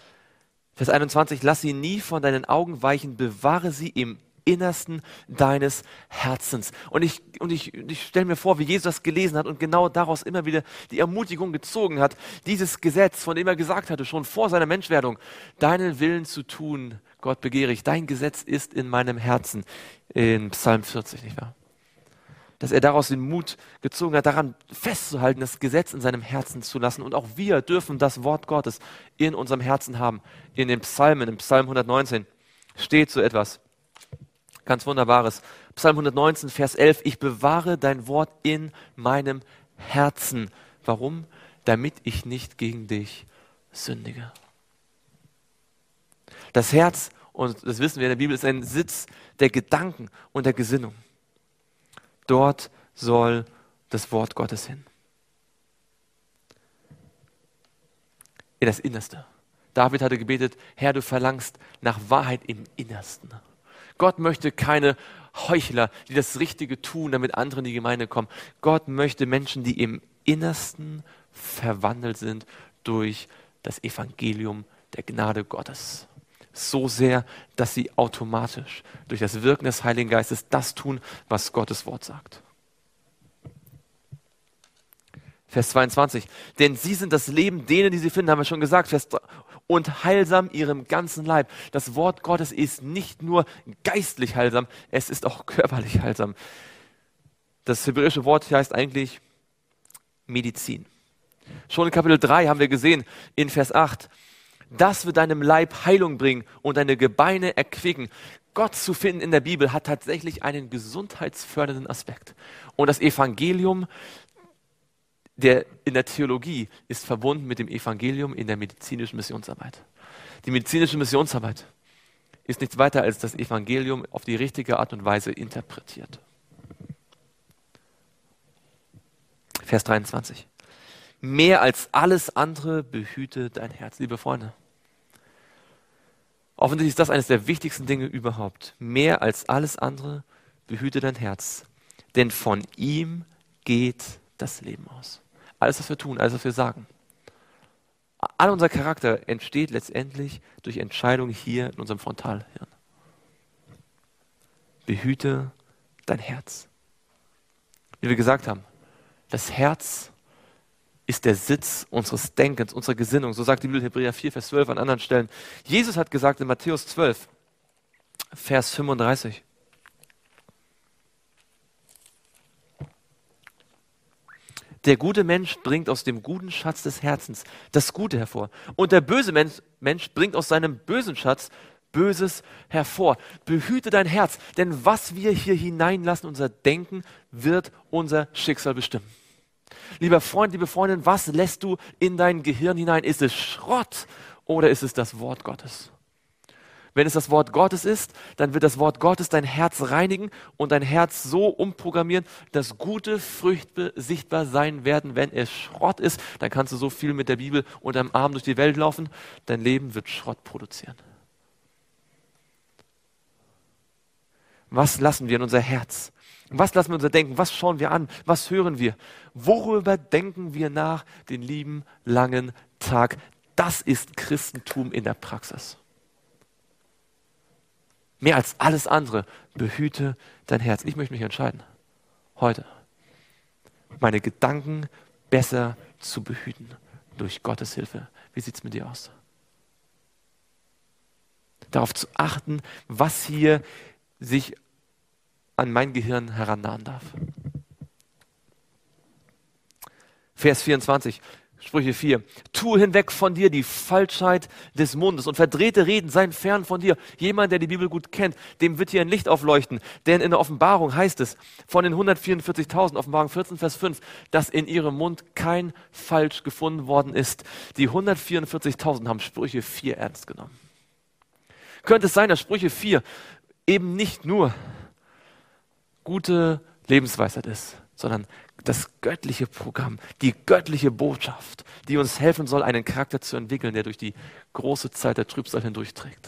Vers 21, lass sie nie von deinen Augen weichen, bewahre sie im Innersten deines Herzens. Und ich stelle mir vor, wie Jesus das gelesen hat und genau daraus immer wieder die Ermutigung gezogen hat, dieses Gesetz, von dem er gesagt hatte, schon vor seiner Menschwerdung, deinen Willen zu tun, Gott begehre ich, dein Gesetz ist in meinem Herzen, in Psalm 40, nicht wahr? Dass er daraus den Mut gezogen hat, daran festzuhalten, das Gesetz in seinem Herzen zu lassen. Und auch wir dürfen das Wort Gottes in unserem Herzen haben. In den Psalmen, im Psalm 119 steht so etwas ganz Wunderbares. Psalm 119, Vers 11, ich bewahre dein Wort in meinem Herzen. Warum? Damit ich nicht gegen dich sündige. Das Herz, und das wissen wir in der Bibel, ist ein Sitz der Gedanken und der Gesinnung. Dort soll das Wort Gottes hin. In das Innerste. David hatte gebetet, Herr, du verlangst nach Wahrheit im Innersten. Gott möchte keine Heuchler, die das Richtige tun, damit andere in die Gemeinde kommen. Gott möchte Menschen, die im Innersten verwandelt sind durch das Evangelium der Gnade Gottes. So sehr, dass sie automatisch durch das Wirken des Heiligen Geistes das tun, was Gottes Wort sagt. Vers 22. Denn sie sind das Leben denen, die sie finden, haben wir schon gesagt. Vers 3. Und heilsam ihrem ganzen Leib. Das Wort Gottes ist nicht nur geistlich heilsam, es ist auch körperlich heilsam. Das hebräische Wort hier heißt eigentlich Medizin. Schon in Kapitel 3 haben wir gesehen, in Vers 8, das wird deinem Leib Heilung bringen und deine Gebeine erquicken. Gott zu finden in der Bibel hat tatsächlich einen gesundheitsfördernden Aspekt. Und das Evangelium in der Theologie ist verbunden mit dem Evangelium in der medizinischen Missionsarbeit. Die medizinische Missionsarbeit ist nichts weiter als das Evangelium auf die richtige Art und Weise interpretiert. Vers 23. Mehr als alles andere behüte dein Herz, liebe Freunde. Offensichtlich ist das eines der wichtigsten Dinge überhaupt. Mehr als alles andere behüte dein Herz, denn von ihm geht das Leben aus. Alles, was wir tun, alles, was wir sagen. All unser Charakter entsteht letztendlich durch Entscheidungen hier in unserem Frontalhirn. Behüte dein Herz. Wie wir gesagt haben, das Herz ist der Sitz unseres Denkens, unserer Gesinnung. So sagt die Bibel Hebräer 4, Vers 12 an anderen Stellen. Jesus hat gesagt in Matthäus 12, Vers 35. Der gute Mensch bringt aus dem guten Schatz des Herzens das Gute hervor. Und der böse Mensch bringt aus seinem bösen Schatz Böses hervor. Behüte dein Herz, denn was wir hier hineinlassen, unser Denken, wird unser Schicksal bestimmen. Lieber Freund, liebe Freundin, was lässt du in dein Gehirn hinein? Ist es Schrott oder ist es das Wort Gottes? Wenn es das Wort Gottes ist, dann wird das Wort Gottes dein Herz reinigen und dein Herz so umprogrammieren, dass gute Früchte sichtbar sein werden. Wenn es Schrott ist, dann kannst du so viel mit der Bibel unterm Arm durch die Welt laufen. Dein Leben wird Schrott produzieren. Was lassen wir in unser Herz? Was lassen wir unser Denken? Was schauen wir an? Was hören wir? Worüber denken wir nach den lieben langen Tag? Das ist Christentum in der Praxis. Mehr als alles andere, behüte dein Herz. Ich möchte mich entscheiden, heute meine Gedanken besser zu behüten durch Gottes Hilfe. Wie sieht es mit dir aus? Darauf zu achten, was hier sich an mein Gehirn herannahen darf. Vers 24, Sprüche 4. Tue hinweg von dir die Falschheit des Mundes und verdrehte Reden seien fern von dir. Jemand, der die Bibel gut kennt, dem wird hier ein Licht aufleuchten. Denn in der Offenbarung heißt es von den 144.000, Offenbarung 14, Vers 5, dass in ihrem Mund kein Falsch gefunden worden ist. Die 144.000 haben Sprüche 4 ernst genommen. Könnte es sein, dass Sprüche 4 eben nicht nur gute Lebensweisheit ist, sondern das göttliche Programm, die göttliche Botschaft, die uns helfen soll, einen Charakter zu entwickeln, der durch die große Zeit der Trübsal hindurchträgt.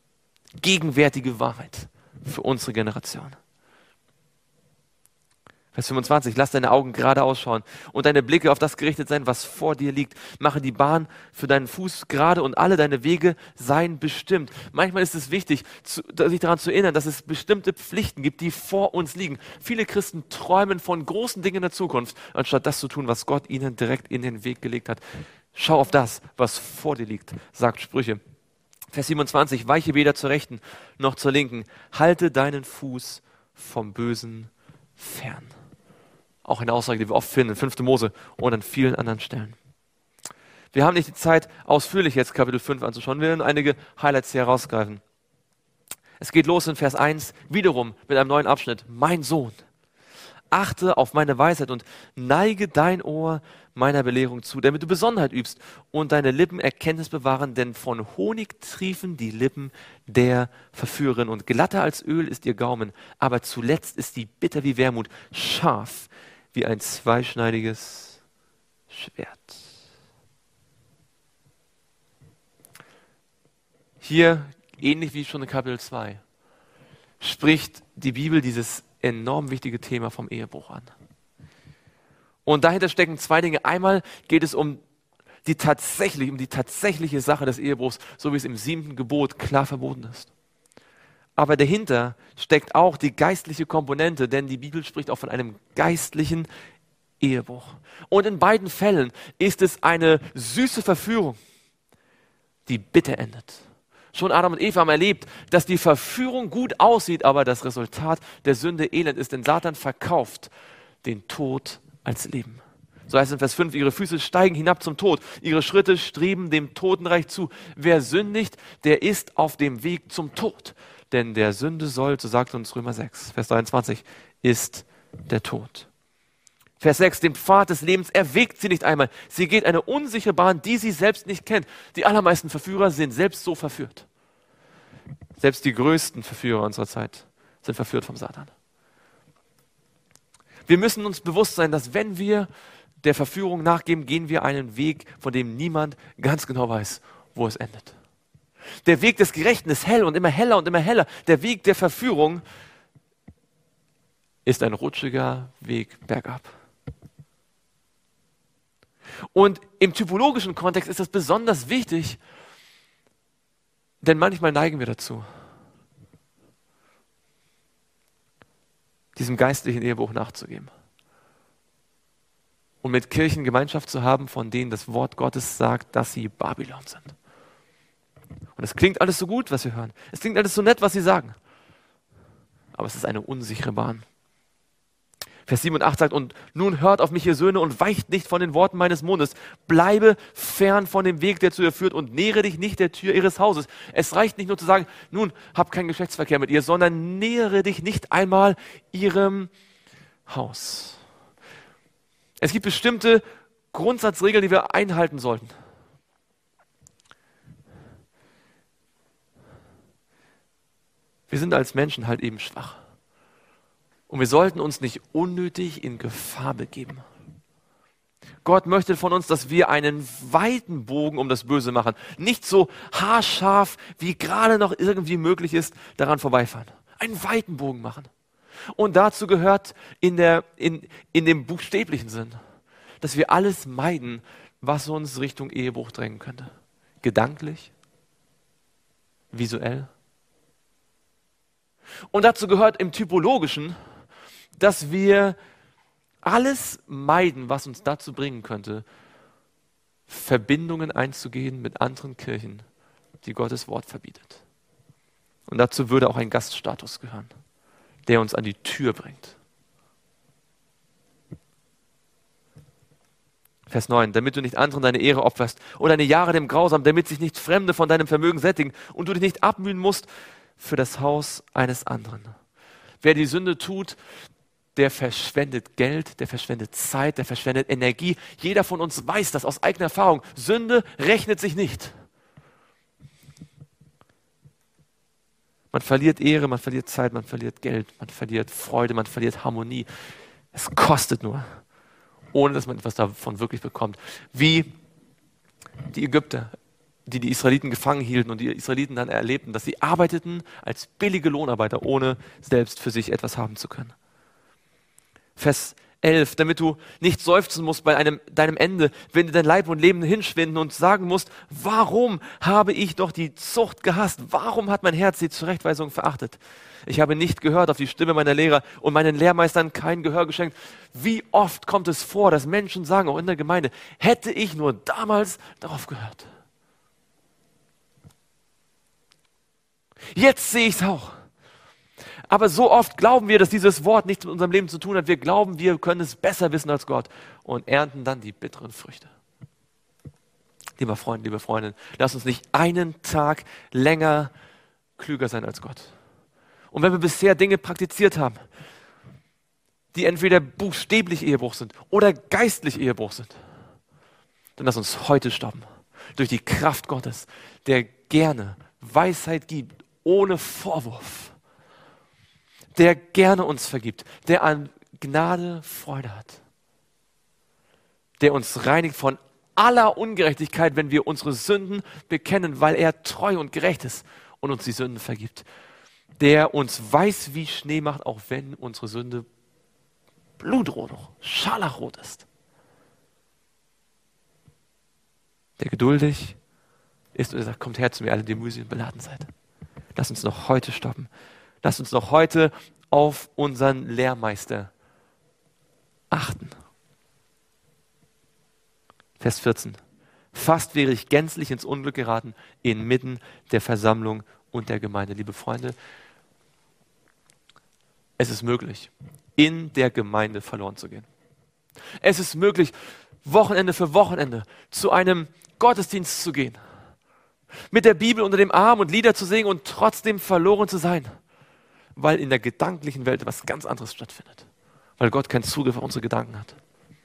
Gegenwärtige Wahrheit für unsere Generation. Vers 25, lass deine Augen gerade ausschauen und deine Blicke auf das gerichtet sein, was vor dir liegt. Mache die Bahn für deinen Fuß gerade und alle deine Wege seien bestimmt. Manchmal ist es wichtig, sich daran zu erinnern, dass es bestimmte Pflichten gibt, die vor uns liegen. Viele Christen träumen von großen Dingen in der Zukunft, anstatt das zu tun, was Gott ihnen direkt in den Weg gelegt hat. Schau auf das, was vor dir liegt, sagt Sprüche. Vers 27, weiche weder zur Rechten noch zur Linken. Halte deinen Fuß vom Bösen fern. Auch eine Aussage, die wir oft finden in 5. Mose und an vielen anderen Stellen. Wir haben nicht die Zeit, ausführlich jetzt Kapitel 5 anzuschauen. Wir werden einige Highlights hier herausgreifen. Es geht los in Vers 1, wiederum mit einem neuen Abschnitt. Mein Sohn, achte auf meine Weisheit und neige dein Ohr meiner Belehrung zu, damit du Besonnenheit übst und deine Lippen Erkenntnis bewahren, denn von Honig triefen die Lippen der Verführerin und glatter als Öl ist ihr Gaumen, aber zuletzt ist sie bitter wie Wermut, scharf wie ein zweischneidiges Schwert. Hier, ähnlich wie schon in Kapitel 2, spricht die Bibel dieses enorm wichtige Thema vom Ehebruch an. Und dahinter stecken zwei Dinge. Einmal geht es um die tatsächliche Sache des Ehebruchs, so wie es im 7. Gebot klar verboten ist. Aber dahinter steckt auch die geistliche Komponente, denn die Bibel spricht auch von einem geistlichen Ehebruch. Und in beiden Fällen ist es eine süße Verführung, die bitter endet. Schon Adam und Eva haben erlebt, dass die Verführung gut aussieht, aber das Resultat der Sünde elend ist, denn Satan verkauft den Tod als Leben. So heißt es in Vers 5, ihre Füße steigen hinab zum Tod, ihre Schritte streben dem Totenreich zu. Wer sündigt, der ist auf dem Weg zum Tod. Denn der Sünde soll, so sagt uns Römer 6, Vers 23, ist der Tod. Vers 6, den Pfad des Lebens erwägt sie nicht einmal. Sie geht eine unsichere Bahn, die sie selbst nicht kennt. Die allermeisten Verführer sind selbst so verführt. Selbst die größten Verführer unserer Zeit sind verführt vom Satan. Wir müssen uns bewusst sein, dass wenn wir der Verführung nachgeben, gehen wir einen Weg, von dem niemand ganz genau weiß, wo es endet. Der Weg des Gerechten ist hell und immer heller und immer heller. Der Weg der Verführung ist ein rutschiger Weg bergab. Und im typologischen Kontext ist das besonders wichtig, denn manchmal neigen wir dazu, diesem geistlichen Ehebruch nachzugeben. Und mit Kirchen Gemeinschaft zu haben, von denen das Wort Gottes sagt, dass sie Babylon sind. Und es klingt alles so gut, was wir hören. Es klingt alles so nett, was sie sagen. Aber es ist eine unsichere Bahn. Vers 7 und 8 sagt, und nun hört auf mich, ihr Söhne, und weicht nicht von den Worten meines Mundes. Bleibe fern von dem Weg, der zu ihr führt, und nähere dich nicht der Tür ihres Hauses. Es reicht nicht nur zu sagen, nun, hab keinen Geschlechtsverkehr mit ihr, sondern nähere dich nicht einmal ihrem Haus. Es gibt bestimmte Grundsatzregeln, die wir einhalten sollten. Wir sind als Menschen halt eben schwach. Und wir sollten uns nicht unnötig in Gefahr begeben. Gott möchte von uns, dass wir einen weiten Bogen um das Böse machen. Nicht so haarscharf, wie gerade noch irgendwie möglich ist, daran vorbeifahren. Einen weiten Bogen machen. Und dazu gehört in dem buchstäblichen Sinn, dass wir alles meiden, was uns Richtung Ehebruch drängen könnte. Gedanklich, visuell. Und dazu gehört im Typologischen, dass wir alles meiden, was uns dazu bringen könnte, Verbindungen einzugehen mit anderen Kirchen, die Gottes Wort verbietet. Und dazu würde auch ein Gaststatus gehören, der uns an die Tür bringt. Vers 9, damit du nicht anderen deine Ehre opferst oder deine Jahre dem Grausam, damit sich nicht Fremde von deinem Vermögen sättigen und du dich nicht abmühen musst für das Haus eines anderen. Wer die Sünde tut, der verschwendet Geld, der verschwendet Zeit, der verschwendet Energie. Jeder von uns weiß das aus eigener Erfahrung. Sünde rechnet sich nicht. Man verliert Ehre, man verliert Zeit, man verliert Geld, man verliert Freude, man verliert Harmonie. Es kostet nur, ohne dass man etwas davon wirklich bekommt. Wie die Ägypter, die die Israeliten gefangen hielten und die Israeliten dann erlebten, dass sie arbeiteten als billige Lohnarbeiter, ohne selbst für sich etwas haben zu können. Vers 11, damit du nicht seufzen musst bei deinem Ende, wenn dir dein Leib und Leben hinschwinden und sagen musst, warum habe ich doch die Zucht gehasst? Warum hat mein Herz die Zurechtweisung verachtet? Ich habe nicht gehört auf die Stimme meiner Lehrer und meinen Lehrmeistern kein Gehör geschenkt. Wie oft kommt es vor, dass Menschen sagen, auch in der Gemeinde, hätte ich nur damals darauf gehört. Jetzt sehe ich es auch. Aber so oft glauben wir, dass dieses Wort nichts mit unserem Leben zu tun hat. Wir glauben, wir können es besser wissen als Gott und ernten dann die bitteren Früchte. Lieber Freund, liebe Freundin, lass uns nicht einen Tag länger klüger sein als Gott. Und wenn wir bisher Dinge praktiziert haben, die entweder buchstäblich Ehebruch sind oder geistlich Ehebruch sind, dann lass uns heute stoppen. Durch die Kraft Gottes, der gerne Weisheit gibt, ohne Vorwurf. Der gerne uns vergibt, der an Gnade Freude hat, der uns reinigt von aller Ungerechtigkeit, wenn wir unsere Sünden bekennen, weil er treu und gerecht ist und uns die Sünden vergibt, der uns weiß wie Schnee macht, auch wenn unsere Sünde blutrot, scharlachrot ist, der geduldig ist und sagt, kommt her zu mir, alle, die mühselig und beladen seid. Lass uns noch heute stoppen. Lass uns noch heute auf unseren Lehrmeister achten. Vers 14. Fast wäre ich gänzlich ins Unglück geraten, inmitten der Versammlung und der Gemeinde. Liebe Freunde, es ist möglich, in der Gemeinde verloren zu gehen. Es ist möglich, Wochenende für Wochenende zu einem Gottesdienst zu gehen, mit der Bibel unter dem Arm und Lieder zu singen und trotzdem verloren zu sein, weil in der gedanklichen Welt etwas ganz anderes stattfindet, weil Gott keinen Zugriff auf unsere Gedanken hat.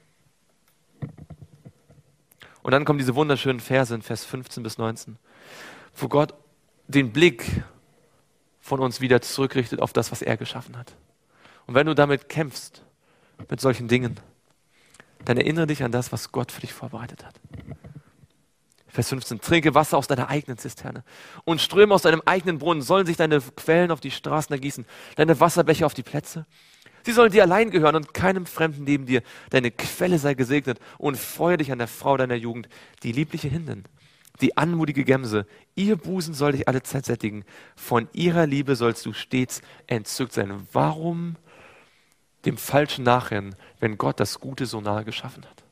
Und dann kommen diese wunderschönen Verse in Vers 15 bis 19, wo Gott den Blick von uns wieder zurückrichtet auf das, was er geschaffen hat. Und wenn du damit kämpfst, mit solchen Dingen, dann erinnere dich an das, was Gott für dich vorbereitet hat. Vers 15, trinke Wasser aus deiner eigenen Zisterne und Ströme aus deinem eigenen Brunnen. Sollen sich deine Quellen auf die Straßen ergießen, deine Wasserbecher auf die Plätze? Sie sollen dir allein gehören und keinem Fremden neben dir. Deine Quelle sei gesegnet und freue dich an der Frau deiner Jugend, die liebliche Hindin, die anmutige Gemse. Ihr Busen soll dich alle Zeit sättigen. Von ihrer Liebe sollst du stets entzückt sein. Warum dem Falschen nachrennen, wenn Gott das Gute so nahe geschaffen hat?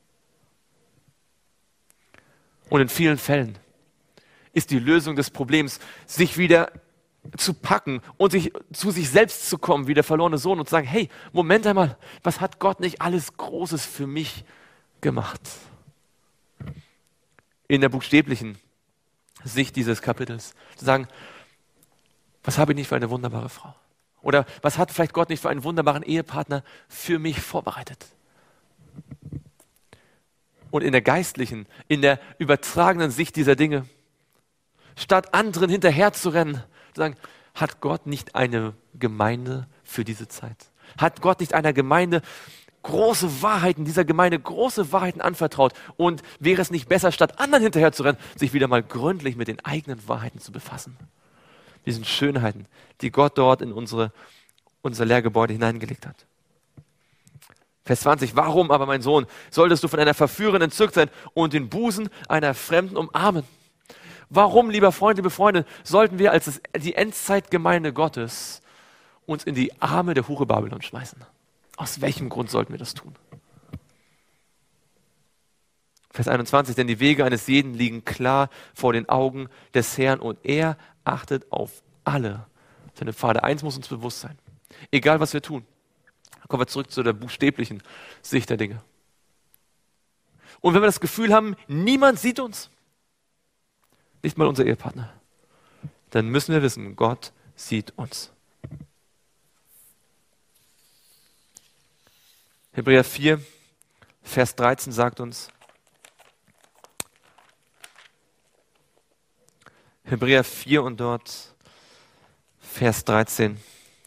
Und in vielen Fällen ist die Lösung des Problems, sich wieder zu packen und zu sich selbst zu kommen, wie der verlorene Sohn, und zu sagen, hey, Moment einmal, was hat Gott nicht alles Großes für mich gemacht? In der buchstäblichen Sicht dieses Kapitels zu sagen, was habe ich nicht für eine wunderbare Frau? Oder was hat vielleicht Gott nicht für einen wunderbaren Ehepartner für mich vorbereitet? Und in der geistlichen, in der übertragenen Sicht dieser Dinge, statt anderen hinterher zu rennen, zu sagen, hat Gott nicht eine Gemeinde für diese Zeit? Hat Gott nicht einer Gemeinde große Wahrheiten, dieser Gemeinde große Wahrheiten anvertraut? Und wäre es nicht besser, statt anderen hinterher zu rennen, sich wieder mal gründlich mit den eigenen Wahrheiten zu befassen? Diesen Schönheiten, die Gott dort in unser Lehrgebäude hineingelegt hat. Vers 20, warum aber, mein Sohn, solltest du von einer Verführerin entzückt sein und den Busen einer Fremden umarmen? Warum, lieber Freund, liebe Freunde, sollten wir als die Endzeitgemeinde Gottes uns in die Arme der Hure Babylon schmeißen? Aus welchem Grund sollten wir das tun? Vers 21, denn die Wege eines jeden liegen klar vor den Augen des Herrn und er achtet auf alle seine Pfade. Eins muss uns bewusst sein, egal was wir tun. Kommen wir zurück zu der buchstäblichen Sicht der Dinge. Und wenn wir das Gefühl haben, niemand sieht uns, nicht mal unser Ehepartner, dann müssen wir wissen, Gott sieht uns. Hebräer 4, Vers 13 sagt uns, Hebräer 4 und dort Vers 13.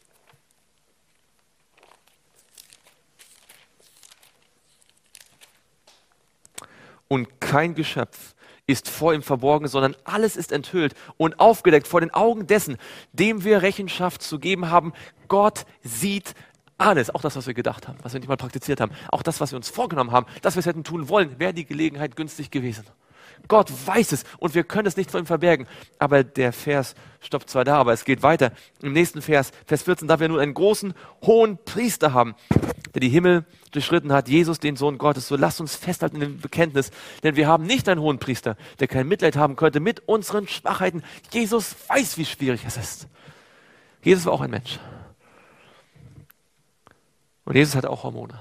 Und kein Geschöpf ist vor ihm verborgen, sondern alles ist enthüllt und aufgedeckt vor den Augen dessen, dem wir Rechenschaft zu geben haben. Gott sieht Alles, auch das, was wir gedacht haben, was wir nicht mal praktiziert haben, auch das, was wir uns vorgenommen haben, das, was wir hätten tun wollen, wäre die Gelegenheit günstig gewesen. Gott weiß es und wir können es nicht vor ihm verbergen. Aber der Vers stoppt zwar da, aber es geht weiter. Im nächsten Vers, Vers 14, da wir nun einen großen, hohen Priester haben, der die Himmel durchschritten hat, Jesus, den Sohn Gottes. So lasst uns festhalten in dem Bekenntnis, denn wir haben nicht einen hohen Priester, der kein Mitleid haben könnte mit unseren Schwachheiten. Jesus weiß, wie schwierig es ist. Jesus war auch ein Mensch. Und Jesus hat auch Hormone.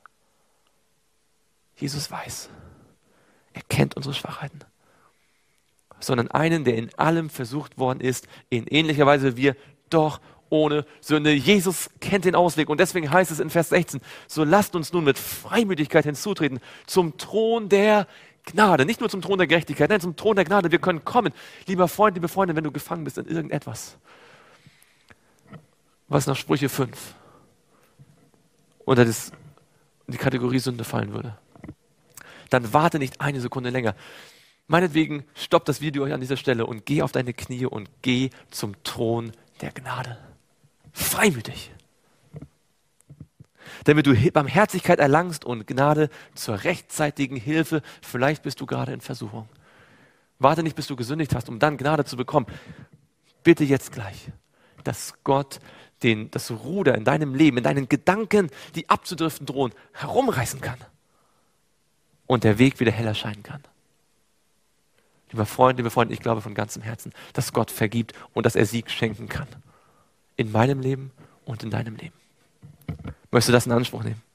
Jesus weiß. Er kennt unsere Schwachheiten. Sondern einen, der in allem versucht worden ist, in ähnlicher Weise wie wir, doch ohne Sünde. Jesus kennt den Ausweg. Und deswegen heißt es in Vers 16, so lasst uns nun mit Freimütigkeit hinzutreten zum Thron der Gnade. Nicht nur zum Thron der Gerechtigkeit, nein, zum Thron der Gnade. Wir können kommen. Lieber Freund, liebe Freundin, wenn du gefangen bist in irgendetwas, was nach Sprüche 5 unter die Kategorie Sünde fallen würde, dann warte nicht eine Sekunde länger. Meinetwegen stopp das Video an dieser Stelle und geh auf deine Knie und geh zum Thron der Gnade. Freimütig. Damit du Barmherzigkeit erlangst und Gnade zur rechtzeitigen Hilfe. Vielleicht bist du gerade in Versuchung. Warte nicht, bis du gesündigt hast, um dann Gnade zu bekommen. Bitte jetzt gleich, dass Gott das Ruder in deinem Leben, in deinen Gedanken, die abzudriften drohen, herumreißen kann. Und der Weg wieder hell erscheinen kann. Lieber Freund, liebe Freunde, ich glaube von ganzem Herzen, dass Gott vergibt und dass er Sieg schenken kann. In meinem Leben und in deinem Leben. Möchtest du das in Anspruch nehmen?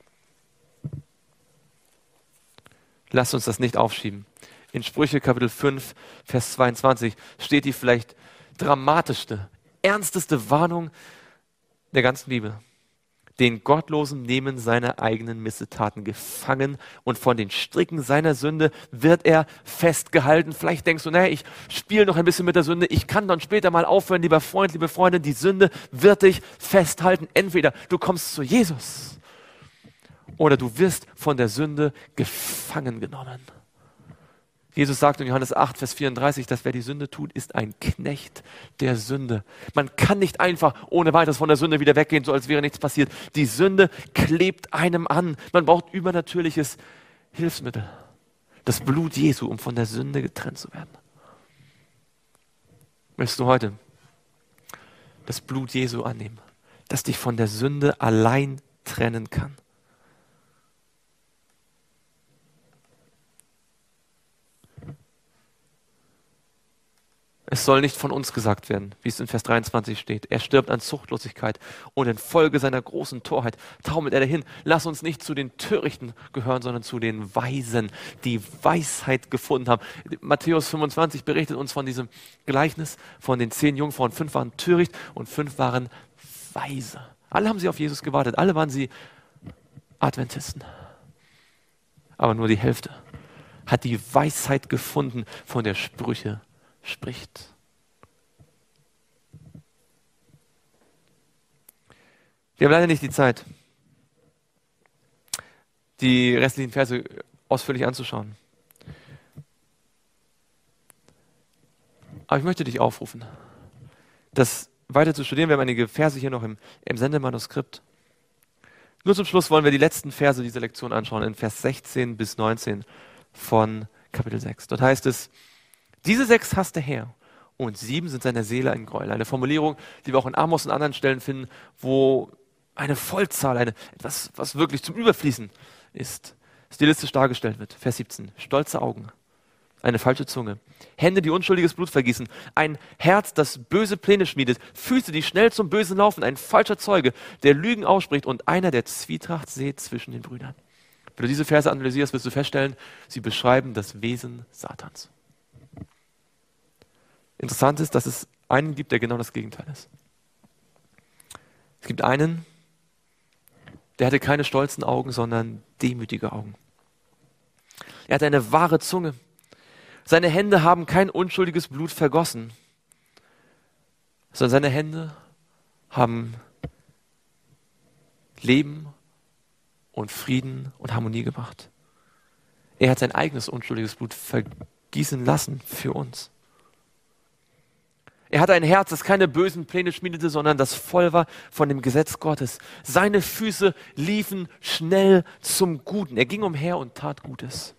Lass uns das nicht aufschieben. In Sprüche Kapitel 5, Vers 22 steht die vielleicht dramatischste, ernsteste Warnung der ganzen Bibel. Den Gottlosen nehmen seine eigenen Missetaten gefangen und von den Stricken seiner Sünde wird er festgehalten. Vielleicht denkst du, naja, ich spiele noch ein bisschen mit der Sünde, ich kann dann später mal aufhören, lieber Freund, liebe Freundin, die Sünde wird dich festhalten. Entweder du kommst zu Jesus oder du wirst von der Sünde gefangen genommen. Jesus sagt in Johannes 8, Vers 34, dass wer die Sünde tut, ist ein Knecht der Sünde. Man kann nicht einfach ohne weiteres von der Sünde wieder weggehen, so als wäre nichts passiert. Die Sünde klebt einem an. Man braucht übernatürliches Hilfsmittel. Das Blut Jesu, um von der Sünde getrennt zu werden. Möchtest du heute das Blut Jesu annehmen, das dich von der Sünde allein trennen kann? Es soll nicht von uns gesagt werden, wie es in Vers 23 steht. Er stirbt an Zuchtlosigkeit und infolge seiner großen Torheit taumelt er dahin. Lass uns nicht zu den Törichten gehören, sondern zu den Weisen, die Weisheit gefunden haben. Matthäus 25 berichtet uns von diesem Gleichnis von den 10 Jungfrauen. 5 waren töricht und 5 waren weise. Alle haben sie auf Jesus gewartet. Alle waren sie Adventisten. Aber nur die Hälfte hat die Weisheit gefunden, von der Sprüche spricht. Wir haben leider nicht die Zeit, die restlichen Verse ausführlich anzuschauen. Aber ich möchte dich aufrufen, das weiter zu studieren. Wir haben einige Verse hier noch im Sendemanuskript. Nur zum Schluss wollen wir die letzten Verse dieser Lektion anschauen, in Vers 16 bis 19 von Kapitel 6. Dort heißt es, diese 6 hasst der Herr und 7 sind seiner Seele ein Gräuel. Eine Formulierung, die wir auch in Amos und anderen Stellen finden, wo eine Vollzahl, etwas, was wirklich zum Überfließen ist, stilistisch dargestellt wird. Vers 17, stolze Augen, eine falsche Zunge, Hände, die unschuldiges Blut vergießen, ein Herz, das böse Pläne schmiedet, Füße, die schnell zum Bösen laufen, ein falscher Zeuge, der Lügen ausspricht und einer, der Zwietracht sät zwischen den Brüdern. Wenn du diese Verse analysierst, wirst du feststellen, sie beschreiben das Wesen Satans. Interessant ist, dass es einen gibt, der genau das Gegenteil ist. Es gibt einen, der hatte keine stolzen Augen, sondern demütige Augen. Er hatte eine wahre Zunge. Seine Hände haben kein unschuldiges Blut vergossen, sondern seine Hände haben Leben und Frieden und Harmonie gebracht. Er hat sein eigenes unschuldiges Blut vergießen lassen für uns. Er hatte ein Herz, das keine bösen Pläne schmiedete, sondern das voll war von dem Gesetz Gottes. Seine Füße liefen schnell zum Guten. Er ging umher und tat Gutes.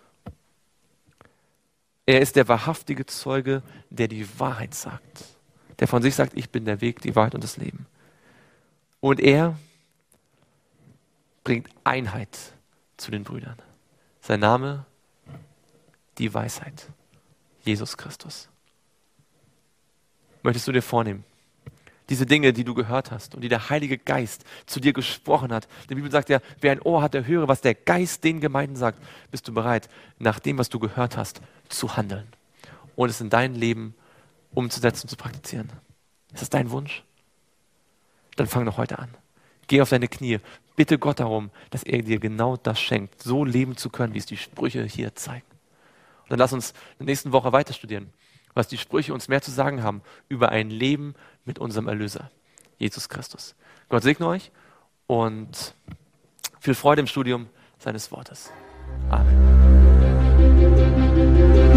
Er ist der wahrhaftige Zeuge, der die Wahrheit sagt. Der von sich sagt, ich bin der Weg, die Wahrheit und das Leben. Und er bringt Einheit zu den Brüdern. Sein Name, die Weisheit. Jesus Christus. Möchtest du dir vornehmen, diese Dinge, die du gehört hast und die der Heilige Geist zu dir gesprochen hat. Die Bibel sagt ja, wer ein Ohr hat, der höre, was der Geist den Gemeinden sagt. Bist du bereit, nach dem, was du gehört hast, zu handeln und es in dein Leben umzusetzen und zu praktizieren? Ist das dein Wunsch? Dann fang noch heute an. Geh auf deine Knie. Bitte Gott darum, dass er dir genau das schenkt, so leben zu können, wie es die Sprüche hier zeigen. Und dann lass uns in der nächsten Woche weiter studieren, was die Sprüche uns mehr zu sagen haben über ein Leben mit unserem Erlöser, Jesus Christus. Gott segne euch und viel Freude im Studium seines Wortes. Amen.